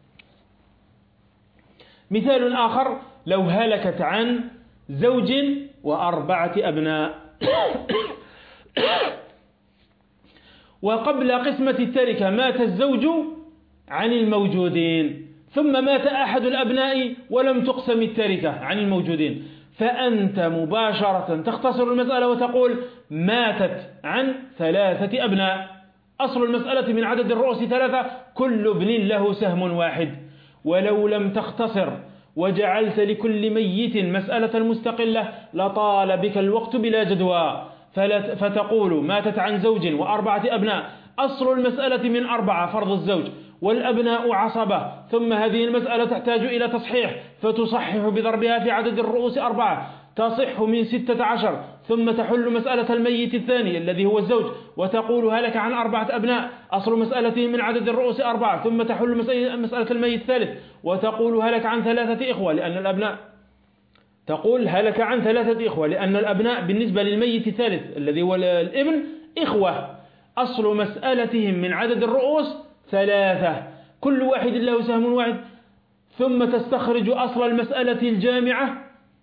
مثال آخر: لو هلكت عن زوج وأربعة أبناء وقبل قسمة التركة مات الزوج عن الموجودين، ثم مات أحد الأبناء ولم تقسم التركة عن الموجودين، فأنت مباشرة تختصر المسألة وتقول ماتت عن ثلاثة أبناء، أصل المسألة من عدد الرؤوس ثلاثة، كل ابن له سهم واحد. ولو لم تختصر وجعلت لكل ميت مسألة مستقلة لطال بك الوقت بلا جدوى، فتقول ماتت عن زوج وأربعة أبناء، أصل المسألة من أربعة فرض الزوج، والأبناء عصبة، ثم هذه المسألة تحتاج إلى تصحيح، فتصحح بضربها في عدد الرؤوس أربعة، تصح من ستة عشر، ثم تحل مسألة الميت الثاني الذي هو الزوج وتقول هلك عن أربعة أبناء، أصل مسألته من عدد الرؤوس أربعة، ثم تحل مسألة الميت الثالث وتقول هلك عن ثلاثة إخوة، لأن الأبناء تقول هلك عن ثلاثة إخوة لأن الأبناء بالنسبة للميت الثالث الذي هو الابن إخوة، أصل مسألتهم من عدد الرؤوس ثلاثة، كل واحد له سهم واحد، ثم تستخرج أصل المسألة الجامعة.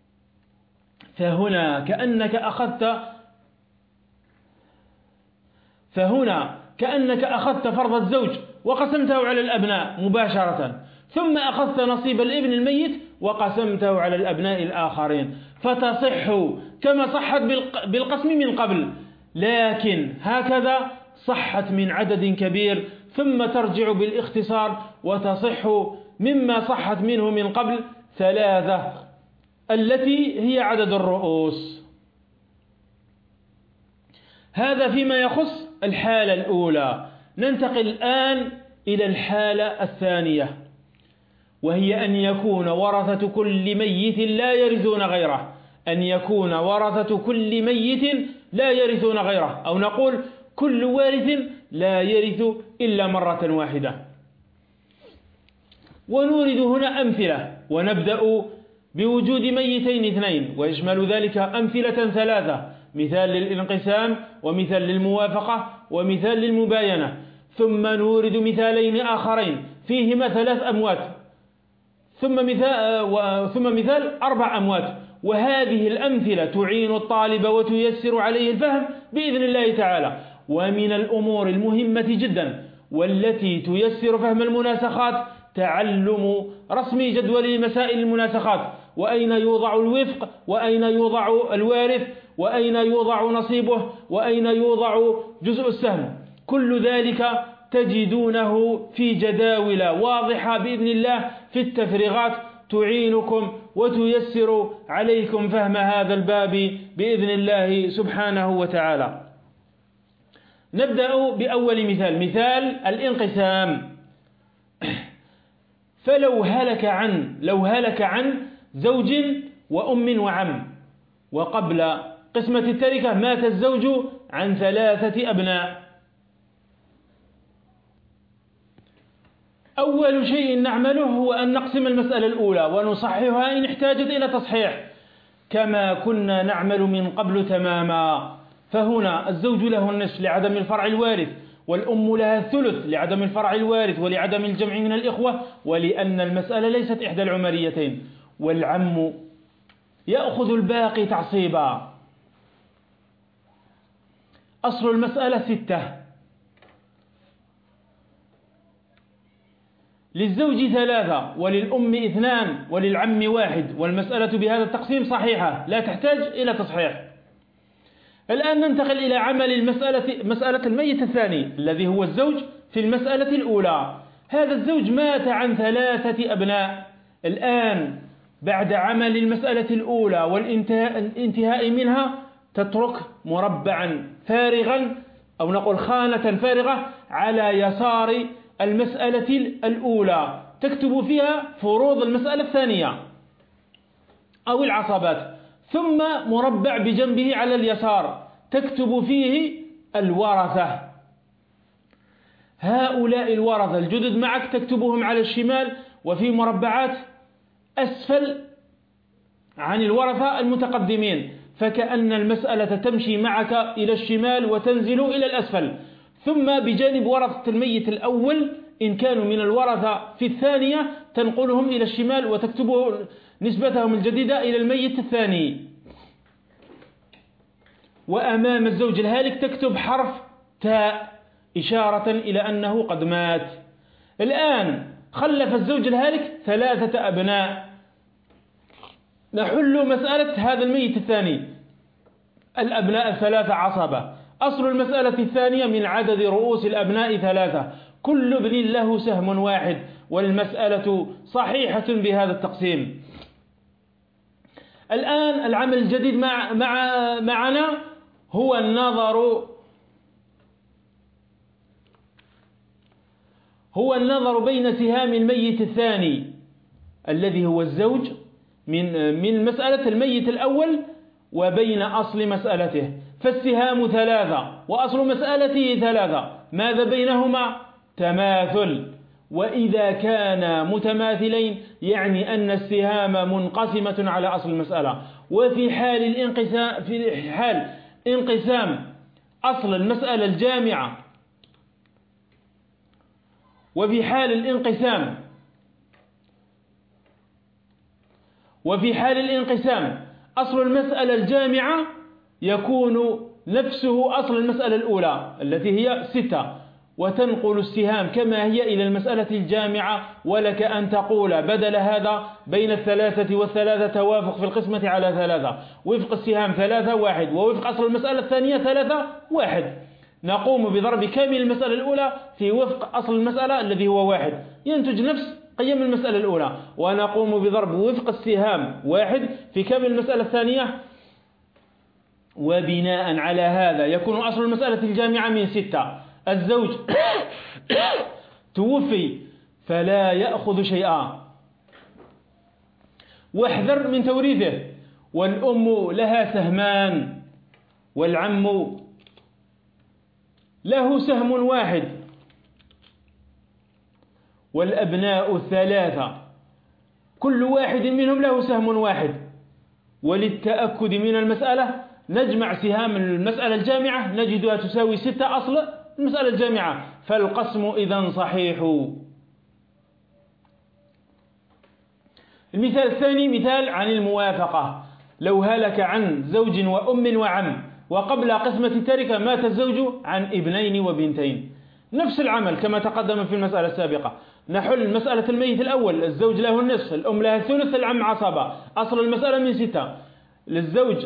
فهنا كأنك أخذت فهنا كأنك أخذت فرض الزوج وقسمته على الأبناء مباشرة، ثم أخذت نصيب الابن الميت وقسمته على الأبناء الآخرين، فتصح كما صحت بالقسم من قبل، لكن هكذا صحت من عدد كبير، ثم ترجع بالاختصار وتصح مما صحت منه من قبل ثلاثة التي هي عدد الرؤوس. هذا فيما يخص الحالة الأولى. ننتقل الآن إلى الحالة الثانية، وهي أن يكون ورثة كل ميت لا يرثون غيره، أن يكون ورثة كل ميت لا يرثون غيره، أو نقول كل وارث لا يرث إلا مرة واحدة. ونورد هنا أمثلة، ونبدأ بوجود ميتين اثنين، ويشمل ذلك أمثلة ثلاثة: مثال للانقسام، ومثال للموافقة، ومثال للمباينة، ثم نورد مثالين آخرين فيهما ثلاث أموات، ثم مثال, ثم مثال أربع أموات. وهذه الأمثلة تعين الطالب وتيسر عليه الفهم بإذن الله تعالى. ومن الأمور المهمة جدا والتي تيسر فهم المناسخات تعلم رسم جدول مسائل المناسخات، وأين يوضع الوفق، وأين يوضع الوارث، وأين يوضع نصيبه، وأين يوضع جزء السهم. كل ذلك تجدونه في جداول واضحة بإذن الله في التفريغات تعينكم وتيسر عليكم فهم هذا الباب بإذن الله سبحانه وتعالى. نبدأ بأول مثال، مثال الانقسام. فلو هلك عن لو هلك عن زوج وأم وعم، وقبل قسمة التركة مات الزوج عن ثلاثة أبناء. أول شيء نعمله هو أن نقسم المسألة الأولى ونصححها إن احتاجت إلى تصحيح كما كنا نعمل من قبل تماما. فهنا الزوج له النصف لعدم الفرع الوارث، والأم لها الثلث لعدم الفرع الوارث ولعدم الجمع من الإخوة، ولأن المسألة ليست إحدى العمريتين. والعم يأخذ الباقي تعصيبا. أصل المسألة ستة، للزوج ثلاثة وللأم اثنان وللعم واحد، والمسألة بهذا التقسيم صحيحة لا تحتاج إلى تصحيح. الآن ننتقل إلى عمل المسألة مسألة الميت الثاني الذي هو الزوج في المسألة الأولى. هذا الزوج مات عن ثلاثة أبناء. الآن بعد عمل المسألة الأولى والانتهاء منها تترك مربعا فارغا أو نقول خانة فارغة على يسار المسألة الأولى تكتب فيها فروض المسألة الثانية أو العصبات، ثم مربع بجنبه على اليسار تكتب فيه الورثة. هؤلاء الورثة الجدد معك تكتبهم على الشمال وفي مربعات أسفل عن الورثة المتقدمين، فكأن المسألة تمشي معك إلى الشمال وتنزل إلى الأسفل. ثم بجانب ورثة الميت الأول إن كانوا من الورثة في الثانية تنقلهم إلى الشمال وتكتب نسبتهم الجديدة إلى الميت الثاني. وأمام الزوج الهالك تكتب حرف تاء إشارة إلى أنه قد مات. الآن خلف الزوج الهالك ثلاثة أبناء. نحل مسألة هذا الميت الثاني. الأبناء الثلاثة عصبة. أصل المسألة الثانية من عدد رؤوس الأبناء ثلاثة، كل ابن له سهم واحد، والمسألة صحيحة بهذا التقسيم. الآن العمل الجديد مع مع معنا هو النظر هو النظر بين سهام الميت الثاني الذي هو الزوج من من مسألة الميت الأول وبين أصل مسألته. فالسهام ثلاثة وأصل مسألته ثلاثة، ماذا بينهما؟ تماثل. وإذا كان متماثلين يعني أن السهام منقسمة على أصل المسألة. وفي حال الانقسام في حال انقسام أصل المسألة الجامعة وفي حال الانقسام وفي حال الانقسام أصل المسألة الجامعة يكون نفسه أصل المسألة الأولى التي هي ستة، وتنقل السهام كما هي إلى المسألة الجامعة. ولك أن تقول بدل هذا بين الثلاثة والثلاثة توافق في القسمة على ثلاثة، وفق السهام ثلاثة واحد، ووفق أصل المسألة الثانية ثلاثة واحد. نقوم بضرب كامل المسألة الأولى في وفق أصل المسألة الذي هو واحد، ينتج نفس قيم المسألة الأولى، ونقوم بضرب وفق السهام واحد في كامل المسألة الثانية. وبناء على هذا يكون أصل المسألة الجامعة من ستة. الزوج توفي فلا يأخذ شيئا، واحذر من توريثه. والأم لها سهمان والعم له سهم واحد، والأبناء الثلاثة كل واحد منهم له سهم واحد. وللتأكد من المسألة نجمع سهام المسألة الجامعة نجدها تساوي ستة أصل المسألة الجامعة، فالقسم إذن صحيح. المثال الثاني مثال عن الموافقة. لو هلك عن زوج وأم وعم وقبل قسمة التركة مات الزوج عن ابنين وبنتين. نفس العمل كما تقدم في المسألة السابقة. نحل مسألة الميت الأول، الزوج له النصف، الأم لها الثلث، العم عصبة. أصل المسألة من ستة، للزوج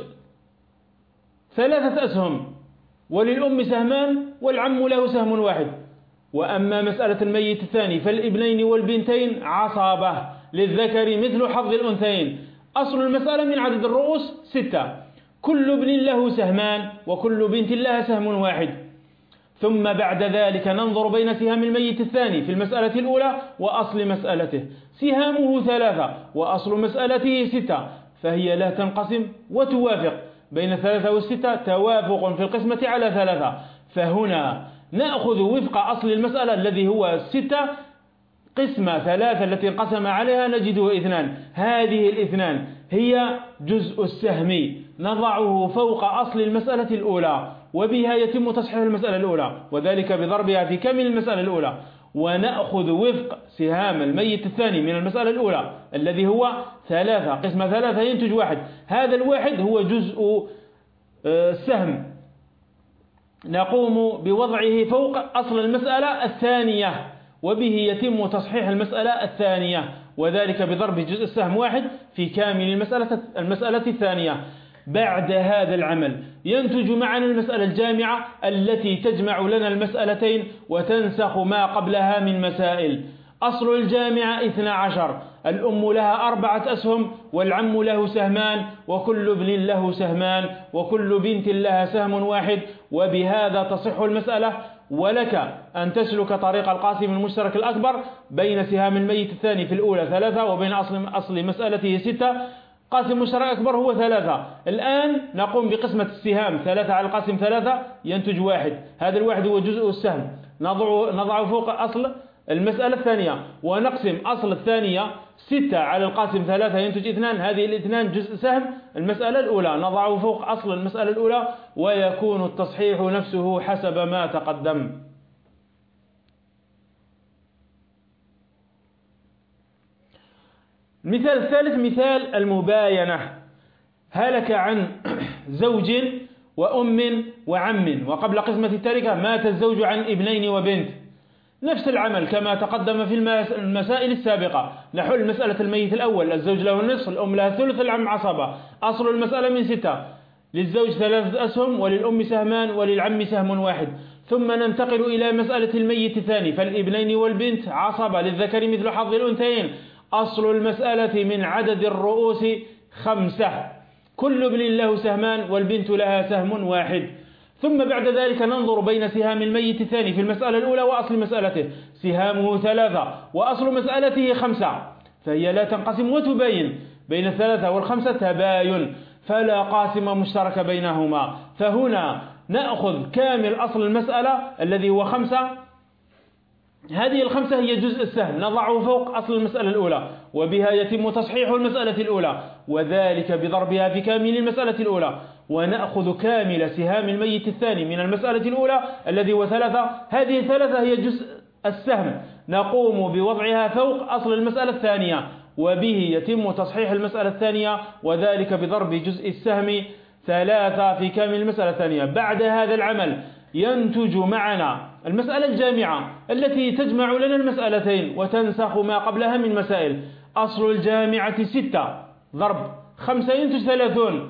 ثلاثة أسهم وللأم سهمان والعم له سهم واحد، وأما مسألة الميت الثاني فالابنين والبنتين عصبة للذكر مثل حظ الأنثيين. أصل المسألة من عدد الرؤوس ستة، كل ابن له سهمان وكل بنت لها سهم واحد. ثم بعد ذلك ننظر بين سهام الميت الثاني في المسألة الأولى وأصل مسألته. سهامه ثلاثة وأصل مسألته ستة، فهي لا تنقسم وتوافق. بين ثلاثة والستة توافق في القسمة على ثلاثة، فهنا نأخذ وفق أصل المسألة الذي هو الستة قسمة ثلاثة التي انقسم عليها نجده اثنان. هذه الاثنان هي جزء السهم، نضعه فوق أصل المسألة الأولى، وبها يتم تصحيح المسألة الأولى، وذلك بضربها في كامل المسألة الأولى. ونأخذ وفق سهام الميت الثاني من المسألة الأولى الذي هو ثلاثة قسمة ثلاثة ينتج واحد، هذا الواحد هو جزء السهم، نقوم بوضعه فوق أصل المسألة الثانية، وبه يتم تصحيح المسألة الثانية، وذلك بضرب جزء السهم واحد في كامل المسألة, المسألة الثانية. بعد هذا العمل ينتج معنا المسألة الجامعة التي تجمع لنا المسألتين وتنسخ ما قبلها من مسائل. أصل الجامعة اثنا عشر، الأم لها أربعة أسهم والعم له سهمان وكل ابن له سهمان وكل بنت لها سهم واحد، وبهذا تصح المسألة. ولك أن تسلك طريق القاسم المشترك الأكبر بين سهام الميت الثاني في الأولى ثلاثة وبين أصل, أصل مسألته ستة. قاسم مشترك أكبر هو ثلاثة. الآن نقوم بقسمة السهام، ثلاثة على القاسم ثلاثة ينتج واحد، هذا الواحد هو جزء السهم، نضع نضع فوق أصل المسألة الثانية، ونقسم أصل الثانية ستة على القاسم ثلاثة ينتج اثنان، هذه الاثنان جزء سهم المسألة الأولى، نضعه فوق أصل المسألة الأولى، ويكون التصحيح نفسه حسب ما تقدم. المثال الثالث مثال المباينة. هلك عن زوج وأم وعم، وقبل قسمة التركة مات الزوج عن ابنين وبنت. نفس العمل كما تقدم في المسائل السابقة، نحل مسألة الميت الأول، الزوج له النصف، الأم لها الثلث، العم عصبة. أصل المسألة من ستة، للزوج ثلاثة أسهم وللأم سهمان وللعم سهم واحد. ثم ننتقل إلى مسألة الميت الثاني، فالابنين والبنت عصبة للذكر مثل حظ الأنثيين. أصل المسألة من عدد الرؤوس خمسة، كل ابن له سهمان والبنت لها سهم واحد. ثم بعد ذلك ننظر بين سهام الميت الثاني في المسألة الأولى وأصل مسألته. سهامه ثلاثة وأصل مسألته خمسة، فهي لا تنقسم وتباين. بين الثلاثة والخمسة تباين، فلا قاسم مشترك بينهما، فهنا نأخذ كامل أصل المسألة الذي هو خمسة، هذه الخمسة هي جزء السهم، نضعه فوق أصل المسألة الأولى، وبها يتم تصحيح المسألة الأولى، وذلك بضربها في كامل المسألة الأولى. ونأخذ كامل سهام الميت الثاني من المسألة الأولى الذي هو ثلاثة، هذه الثلاثة هي جزء السهم، نقوم بوضعها فوق أصل المسألة الثانية، وبه يتم تصحيح المسألة الثانية، وذلك بضرب جزء السهم ثلاثة في كامل المسألة الثانية. بعد هذا العمل ينتج معنا المسألة الجامعة التي تجمع لنا المسألتين وتنسخ ما قبلها من مسائل. أصل الجامعة ستة ضرب خمسة ينتج ثلاثون،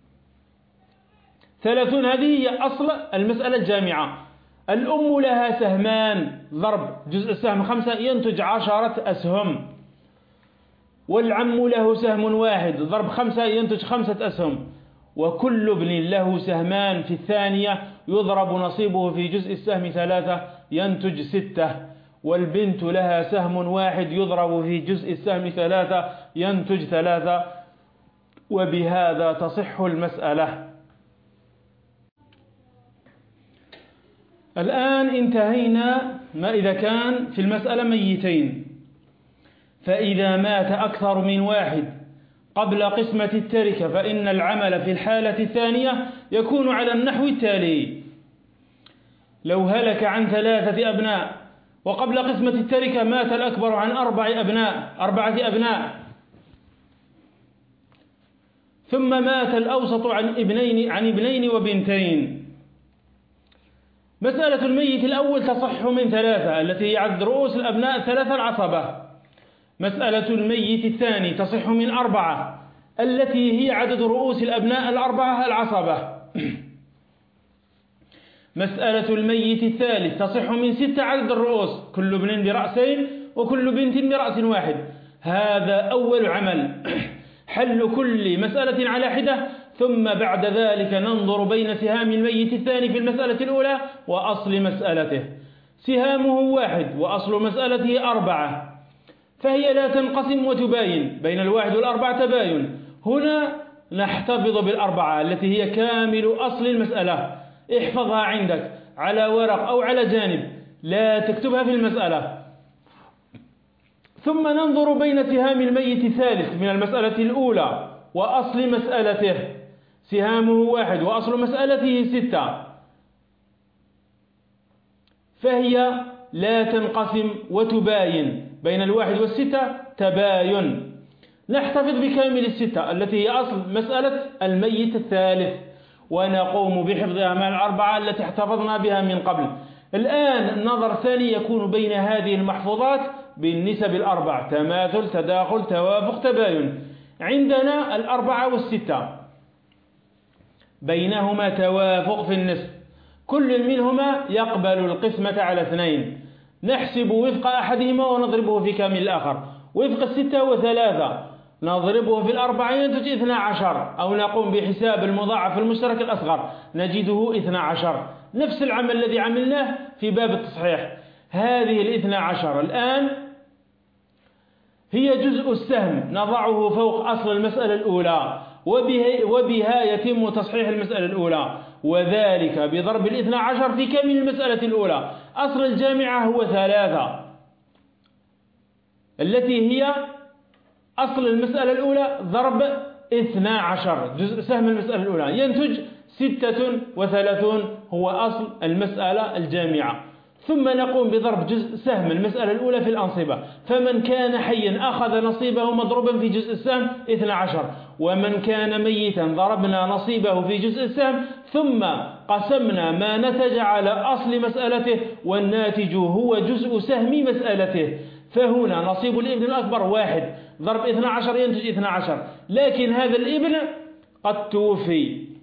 ثلاثون هذه هي أصل المسألة الجامعة. الأم لها سهمان ضرب جزء السهم خمسة ينتج عشرة أسهم، والعم له سهم واحد ضرب خمسة ينتج خمسة أسهم، وكل ابن له سهمان في الثانية يضرب نصيبه في جزء السهم ثلاثة ينتج ستة، والبنت لها سهم واحد يضرب في جزء السهم ثلاثة ينتج ثلاثة، وبهذا تصح المسألة. الآن انتهينا ما إذا كان في المسألة ميتين. فإذا مات أكثر من واحد قبل قسمة التركة فإن العمل في الحالة الثانية يكون على النحو التالي: لو هلك عن ثلاثة أبناء وقبل قسمة التركة مات الأكبر عن أربع أبناء أربعة أبناء ثم مات الأوسط عن ابنين عن ابنين وبنتين، مسألة الميت الأول تصح من ثلاثة التي هي عدد رؤوس الأبناء ثلاثة العصبة. مسألة الميت الثاني تصح من أربعة التي هي عدد رؤوس الأبناء الأربعة العصبة. مسألة الميت الثالث تصح من ستة عدد الرؤوس، كل ابن برأسين وكل بنت برأس واحد. هذا أول عمل، حل كل مسألة على حدة، ثم بعد ذلك ننظر بين سهام الميت الثاني في المسألة الأولى وأصل مسألته. سهامه واحد وأصل مسألته أربعة، فهي لا تنقسم وتباين، بين الواحد والأربعة تباين. هنا نحتفظ بالأربعة التي هي كامل أصل المسألة، احفظها عندك على ورق أو على جانب، لا تكتبها في المسألة. ثم ننظر بين سهام الميت الثالث من المسألة الأولى وأصل مسألته. سهامه واحد وأصل مسألته ستة، فهي لا تنقسم وتباين، بين الواحد والستة تباين. نحتفظ بكامل الستة التي هي أصل مسألة الميت الثالث، ونقوم بحفظها مع الأربعة التي احتفظنا بها من قبل. الآن النظر الثاني يكون بين هذه المحفوظات بالنسب الأربع: تماثل، تداخل، توافق، تباين. عندنا الأربعة والستة بينهما توافق في النصف، كل منهما يقبل القسمة على اثنين، نحسب وفق أحدهما ونضربه في كامل الآخر. وفق الستة وثلاثة نضربه في الأربعة ينتج اثنا عشر، أو نقوم بحساب المضاعف المشترك الأصغر نجده اثنا عشر. نفس العمل الذي عملناه في باب التصحيح. هذه الاثنى عشر الآن هي جزء السهم، نضعه فوق أصل المسألة الأولى، وبها يتم تصحيح المسألة الأولى، وذلك بضرب الاثنى عشر في كامل المسألة الأولى. أصل الجامعة هو ثلاثة، التي هي أصل المسألة الأولى ضرب اثنى عشر، جزء سهم المسألة الأولى، ينتج ستة وثلاثون، هو أصل المسألة الجامعة. ثم نقوم بضرب جزء سهم المسألة الأولى في الأنصبة، فمن كان حيا أخذ نصيبه مضروبا في جزء السهم اثنى عشر، ومن كان ميتا ضربنا نصيبه في جزء السهم، ثم قسمنا ما نتج على أصل مسألته، والناتج هو جزء سهم مسألته. فهنا نصيب الابن الأكبر واحد، ضرب اثنى عشر ينتج اثنى عشر، لكن هذا الابن قد توفي،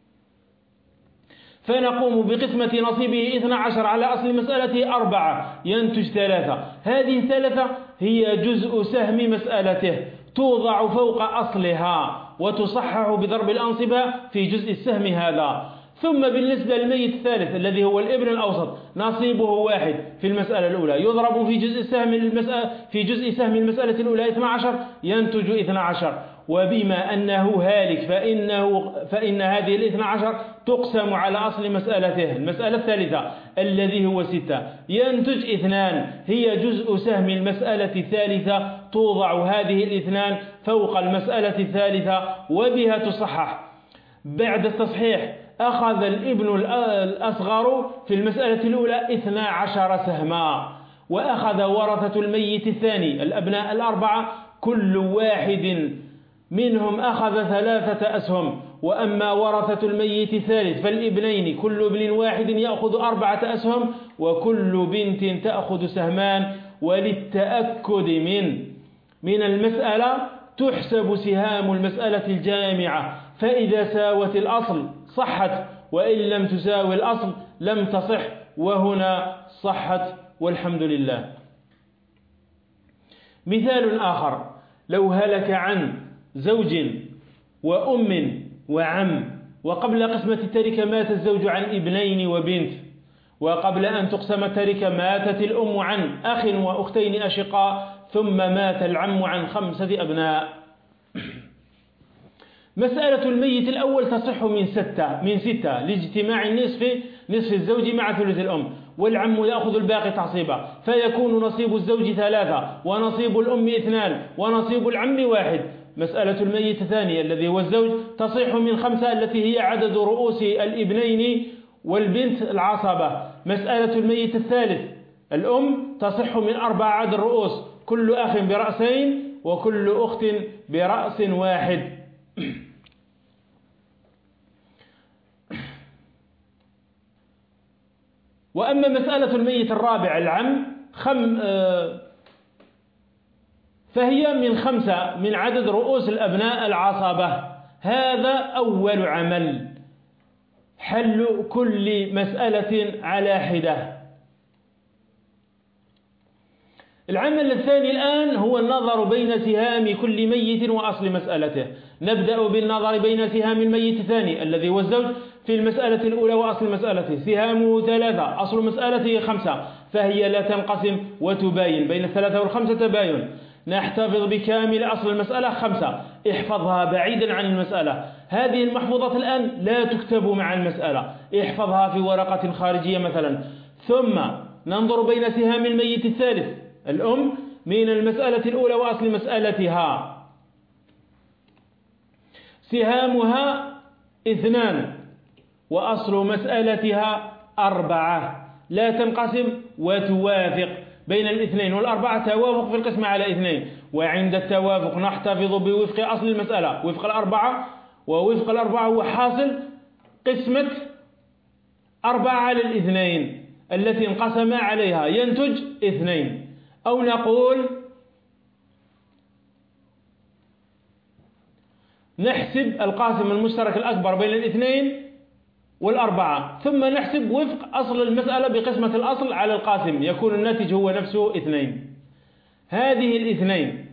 فنقوم بقسمة نصيبه اثنى عشر على أصل مسألته أربعة، ينتج ثلاثة. هذه الثلاثة هي جزء سهم مسألته، توضع فوق أصلها وتصحح بضرب الأنصبة في جزء السهم هذا. ثم بالنسبة للميت الثالث الذي هو الابن الأوسط، نصيبه واحد في المسألة الأولى، يضرب في جزء سهم المسألة في جزء سهم المسألة الأولى اثنى عشر، ينتج اثنى عشر. وبما أنه هالك فإنه فإن هذه الاثنى عشر تقسم على أصل مسألته المسألة الثالثة الذي هو ستة، ينتج اثنان، هي جزء سهم المسألة الثالثة، توضع هذه الاثنان فوق المسألة الثالثة وبها تصحح. بعد التصحيح أخذ الابن الأصغر في المسألة الأولى اثنى عشر سهما، وأخذ ورثة الميت الثاني الأبناء الأربعة كل واحد منهم أخذ ثلاثة أسهم. وأما ورثة الميت الثالث فالابنين كل ابن واحد يأخذ أربعة أسهم، وكل بنت تأخذ سهمان. وللتأكد من من المسألة تحسب سهام المسألة الجامعة، فإذا ساوت الأصل صحت، وإن لم تساوي الأصل لم تصح، وهنا صحت والحمد لله. مثال آخر: لو هلك عن زوج وأم وعم، وقبل قسمة التركة مات الزوج عن ابنين وبنت، وقبل أن تقسم التركة ماتت الأم عن أخ وأختين أشقاء، ثم مات العم عن خمسة أبناء. مسألة الميت الأول تصح من ستة من ستة لاجتماع النصف نصف الزوج مع ثلث الأم، والعم يأخذ الباقي تعصيبا، فيكون نصيب الزوج ثلاثة، ونصيب الأم اثنان، ونصيب العم واحد. مسألة الميت الثاني الذي هو الزوج تصح من خمسة التي هي عدد رؤوس الابنين والبنت العصبة. مسألة الميت الثالث الأم تصح من أربعة عدد الرؤوس، كل أخ برأسين وكل أخت برأس واحد. وأما مسألة الميت الرابع العم خم فهي من خمسة من عدد رؤوس الأبناء العصبة. هذا أول عمل، حل كل مسألة على حدة. العمل الثاني الآن هو النظر بين سهام كل ميت وأصل مسألته. نبدأ بالنظر بين سهام الميت الثاني الذي هو الزوج في المسألة الأولى وأصل مسألته. سهامه ثلاثة، أصل مسألته خمسة، فهي لا تنقسم وتباين. بين الثلاثة والخمسة تباين. نحتفظ بكامل أصل المسألة خمسة، احفظها بعيدا عن المسألة. هذه المحفوظات الآن لا تكتب مع المسألة، احفظها في ورقة خارجية مثلا. ثم ننظر بين سهام الميت الثالث الأم من المسألة الأولى وأصل مسألتها. سهامها اثنان وأصل مسألتها أربعة، لا تنقسم وتوافق. بين الاثنين والأربعة توافق في القسمة على اثنين، وعند التوافق نحتفظ بوفق أصل المسألة وفق الأربعة، ووفق الأربعة هو حاصل قسمة أربعة على الاثنين التي انقسم عليها، ينتج اثنين. أو نقول نحسب القاسم المشترك الأكبر بين الاثنين والأربعة، ثم نحسب وفق أصل المسألة بقسمة الأصل على القاسم، يكون الناتج هو نفسه اثنين. هذه الاثنين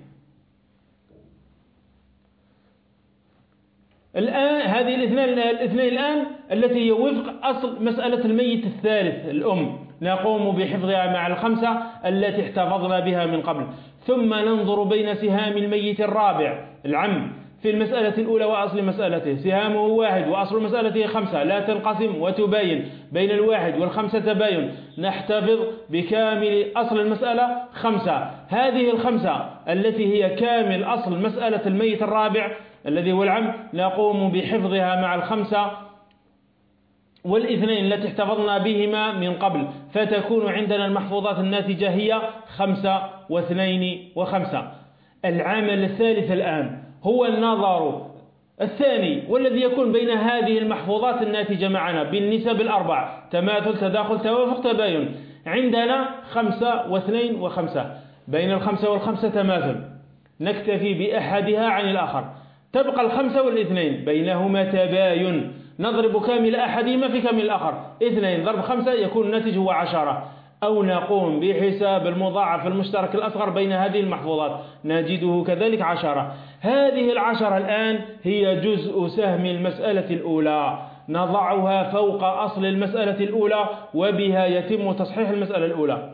الآن هذه الاثنين الاثنين الآن التي هي وفق أصل مسألة الميت الثالث الأم، نقوم بحفظها مع الخمسة التي احتفظنا بها من قبل. ثم ننظر بين سهام الميت الرابع العم في المسألة الأولى وأصل مسألته. سهامه واحد وأصل مسألته خمسة، لا تنقسم وتباين. بين الواحد والخمسة تباين. نحتفظ بكامل أصل المسألة خمسة. هذه الخمسة التي هي كامل أصل مسألة الميت الرابع الذي هو العم، نقوم بحفظها مع الخمسة والاثنين التي احتفظنا بهما من قبل، فتكون عندنا المحفوظات الناتجة هي خمسة واثنين وخمسة. العمل الثالث الآن هو النظر الثاني والذي يكون بين هذه المحفوظات الناتجة معنا بالنسب الأربع: تماثل، تداخل، توافق، تباين. عندنا خمسة واثنين وخمسة. بين الخمسة والخمسة تماثل، نكتفي بأحدها عن الآخر، تبقى الخمسة والاثنين بينهما تباين، نضرب كامل أحدهما في كامل الآخر. اثنين ضرب خمسة يكون الناتج هو عشرة. أو نقوم بحساب المضاعف المشترك الأصغر بين هذه المحفوظات، نجده كذلك عشرة. هذه العشرة الآن هي جزء سهم المسألة الأولى، نضعها فوق أصل المسألة الأولى وبها يتم تصحيح المسألة الأولى.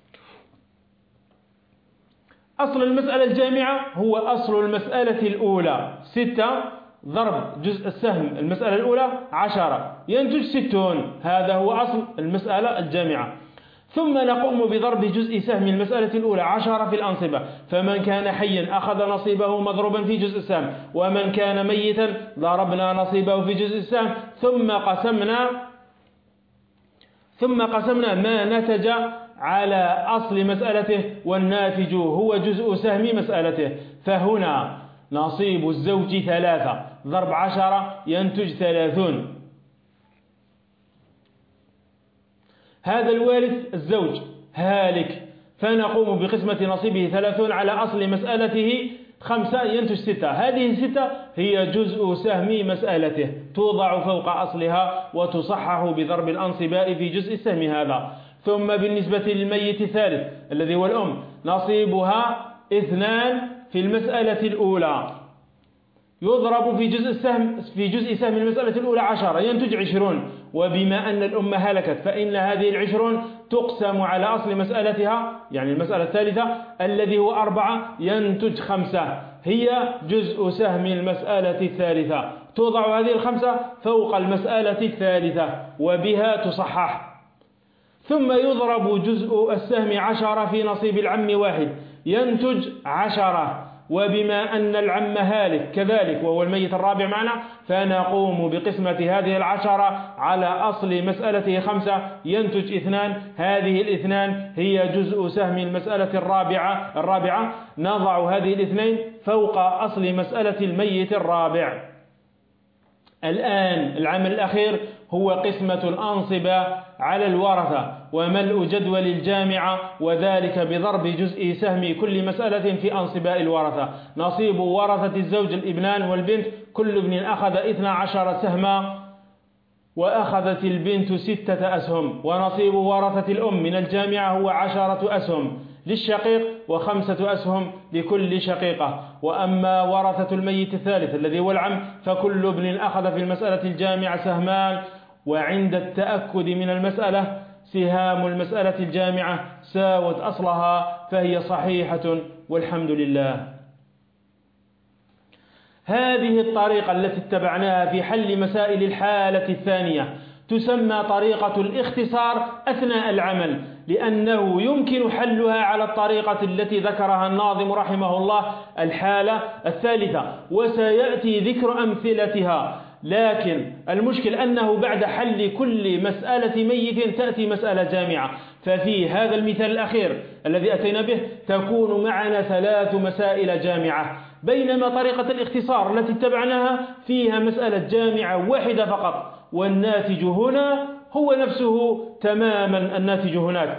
أصل المسألة الجامعة هو أصل المسألة الأولى ستة ضرب جزء السهم المسألة الأولى عشرة، ينتج ستون. هذا هو أصل المسألة الجامعة. ثم نقوم بضرب جزء سهم المسألة الأولى عشرة في الأنصبة، فمن كان حيا أخذ نصيبه مضروبا في جزء السهم، ومن كان ميتا ضربنا نصيبه في جزء السهم. ثم قسمنا ثم قسمنا ما نتج على أصل مسألته، والناتج هو جزء سهم مسألته. فهنا نصيب الزوج ثلاثة ضرب عشرة ينتج ثلاثون. هذا الوارث الزوج هالك، فنقوم بقسمة نصيبه ثلاثون على أصل مسألته خمسة ينتج ستة. هذه الستة هي جزء سهم مسألته، توضع فوق أصلها وتصحح بضرب الأنصباء في جزء السهم هذا. ثم بالنسبة للميت الثالث الذي هو الأم، نصيبها اثنان في المسألة الأولى، يضرب في جزء السهم في جزء سهم المسألة الأولى عشرة ينتج عشرون. وبما أن الأم هلكت فإن هذه العشرون تقسم على أصل مسألتها، يعني المسألة الثالثة الذي هو أربعة ينتج خمسة، هي جزء سهم المسألة الثالثة. توضع هذه الخمسة فوق المسألة الثالثة وبها تصحح. ثم يضرب جزء السهم عشرة في نصيب العم واحد ينتج عشرة. وبما أن العم هالك كذلك وهو الميت الرابع معنا، فنقوم بقسمة هذه العشرة على أصل مسألته خمسة ينتج اثنان. هذه الاثنان هي جزء سهم المسألة الرابعة الرابعة نضع هذه الاثنين فوق أصل مسألة الميت الرابع. الآن العمل الأخير هو قسمة الأنصبة على الورثة وملء جدول الجامعة، وذلك بضرب جزء سهم كل مسألة في أنصباء الورثة. نصيب ورثة الزوج الابنان والبنت، كل ابن أخذ اثنا عشر سهما وأخذت البنت ستة أسهم، ونصيب ورثة الأم من الجامعة هو عشرة أسهم للشقيق وخمسة أسهم لكل شقيقة. وأما ورثة الميت الثالث الذي هو العم فكل ابن أخذ في المسألة الجامعة سهمان، وعند التأكد من المسألة سهام المسألة الجامعة ساوت أصلها فهي صحيحة والحمد لله. هذه الطريقة التي اتبعناها في حل مسائل الحالة الثانية تسمى طريقة الاختصار أثناء العمل، لأنه يمكن حلها على الطريقة التي ذكرها الناظم رحمه الله الحالة الثالثة، وسيأتي ذكر أمثلتها. لكن المشكل أنه بعد حل كل مسألة ميت تأتي مسألة جامعة، ففي هذا المثال الأخير الذي أتينا به تكون معنا ثلاث مسائل جامعة، بينما طريقة الاختصار التي اتبعناها فيها مسألة جامعة واحدة فقط، والناتج هنا هو نفسه تماما الناتج هناك.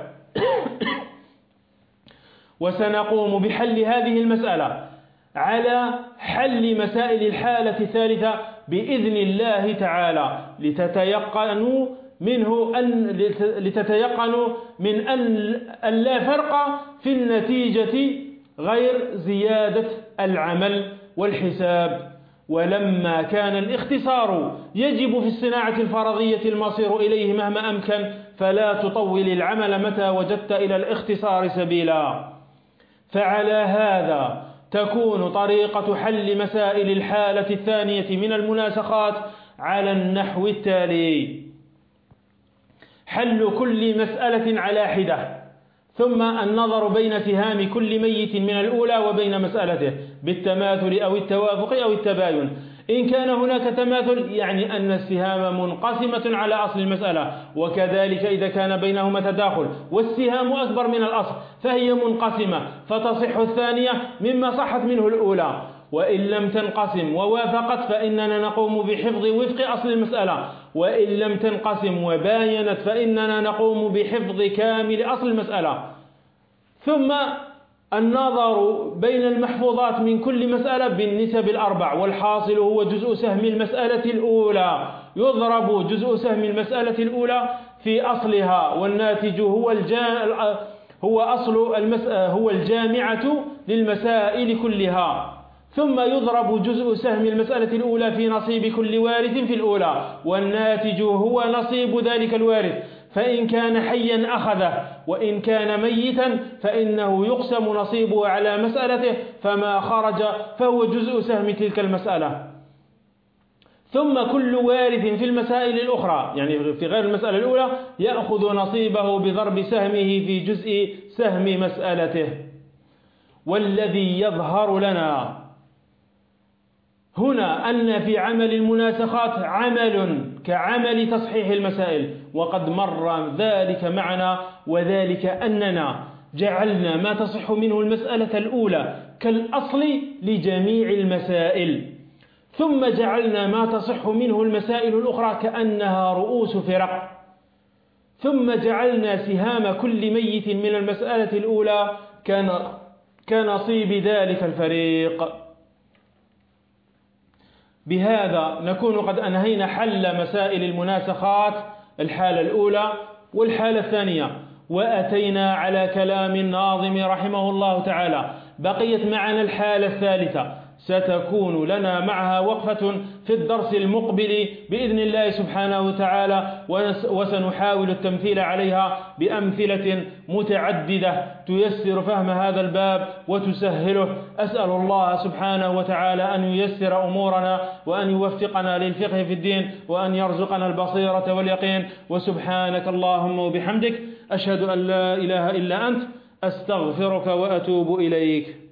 وسنقوم بحل هذه المسألة على حل مسائل الحالة الثالثة بإذن الله تعالى، لتتيقنوا منه أن لتتيقنوا من أن لا فرق في النتيجة غير زيادة العمل والحساب. ولما كان الاختصار يجب في الصناعة الفرضية المصير إليه مهما أمكن، فلا تطول العمل متى وجدت إلى الاختصار سبيلا. فعلى هذا تكون طريقة حل مسائل الحالة الثانية من المناسخات على النحو التالي: حل كل مسألة على حدة، ثم النظر بين سهام كل ميت من الأولى وبين مسألته بالتماثل أو التوافق أو التباين. إن كان هناك تماثل يعني أن السهام منقسمة على أصل المسألة، وكذلك إذا كان بينهما تداخل والسهام أكبر من الأصل فهي منقسمة فتصح الثانية مما صحت منه الأولى. وإن لم تنقسم ووافقت فإننا نقوم بحفظ وفق أصل المسألة، وإن لم تنقسم وباينت فإننا نقوم بحفظ كامل أصل المسألة. ثم النظر بين المحفوظات من كل مسألة بالنسب الأربع، والحاصل هو جزء سهم المسألة الأولى، يضرب جزء سهم المسألة الأولى في أصلها، والناتج هو الجا هو أصل المسألة هو الجامعة للمسائل كلها. ثم يضرب جزء سهم المسألة الأولى في نصيب كل وارث في الأولى، والناتج هو نصيب ذلك الوارث، فإن كان حيا أخذه، وإن كان ميتا فإنه يقسم نصيبه على مسألته، فما خرج فهو جزء سهم تلك المسألة. ثم كل وارث في المسائل الأخرى يعني في غير المسألة الأولى يأخذ نصيبه بضرب سهمه في جزء سهم مسألته. والذي يظهر لنا هنا أن في عمل المناسخات عمل كعمل تصحيح المسائل، وقد مر ذلك معنا، وذلك أننا جعلنا ما تصح منه المسألة الأولى كالأصل لجميع المسائل، ثم جعلنا ما تصح منه المسائل الأخرى كأنها رؤوس فرق، ثم جعلنا سهام كل ميت من المسألة الأولى كنصيب ذلك الفريق. بهذا نكون قد أنهينا حل مسائل المناسخات الحالة الأولى والحالة الثانية، وأتينا على كلام الناظم رحمه الله تعالى. بقيت معنا الحالة الثالثة، ستكون لنا معها وقفة في الدرس المقبل بإذن الله سبحانه وتعالى، وسنحاول التمثيل عليها بأمثلة متعددة تيسر فهم هذا الباب وتسهله. أسأل الله سبحانه وتعالى أن ييسر أمورنا، وأن يوفقنا للفقه في الدين، وأن يرزقنا البصيرة واليقين. وسبحانك اللهم وبحمدك، أشهد أن لا إله إلا أنت، أستغفرك وأتوب إليك.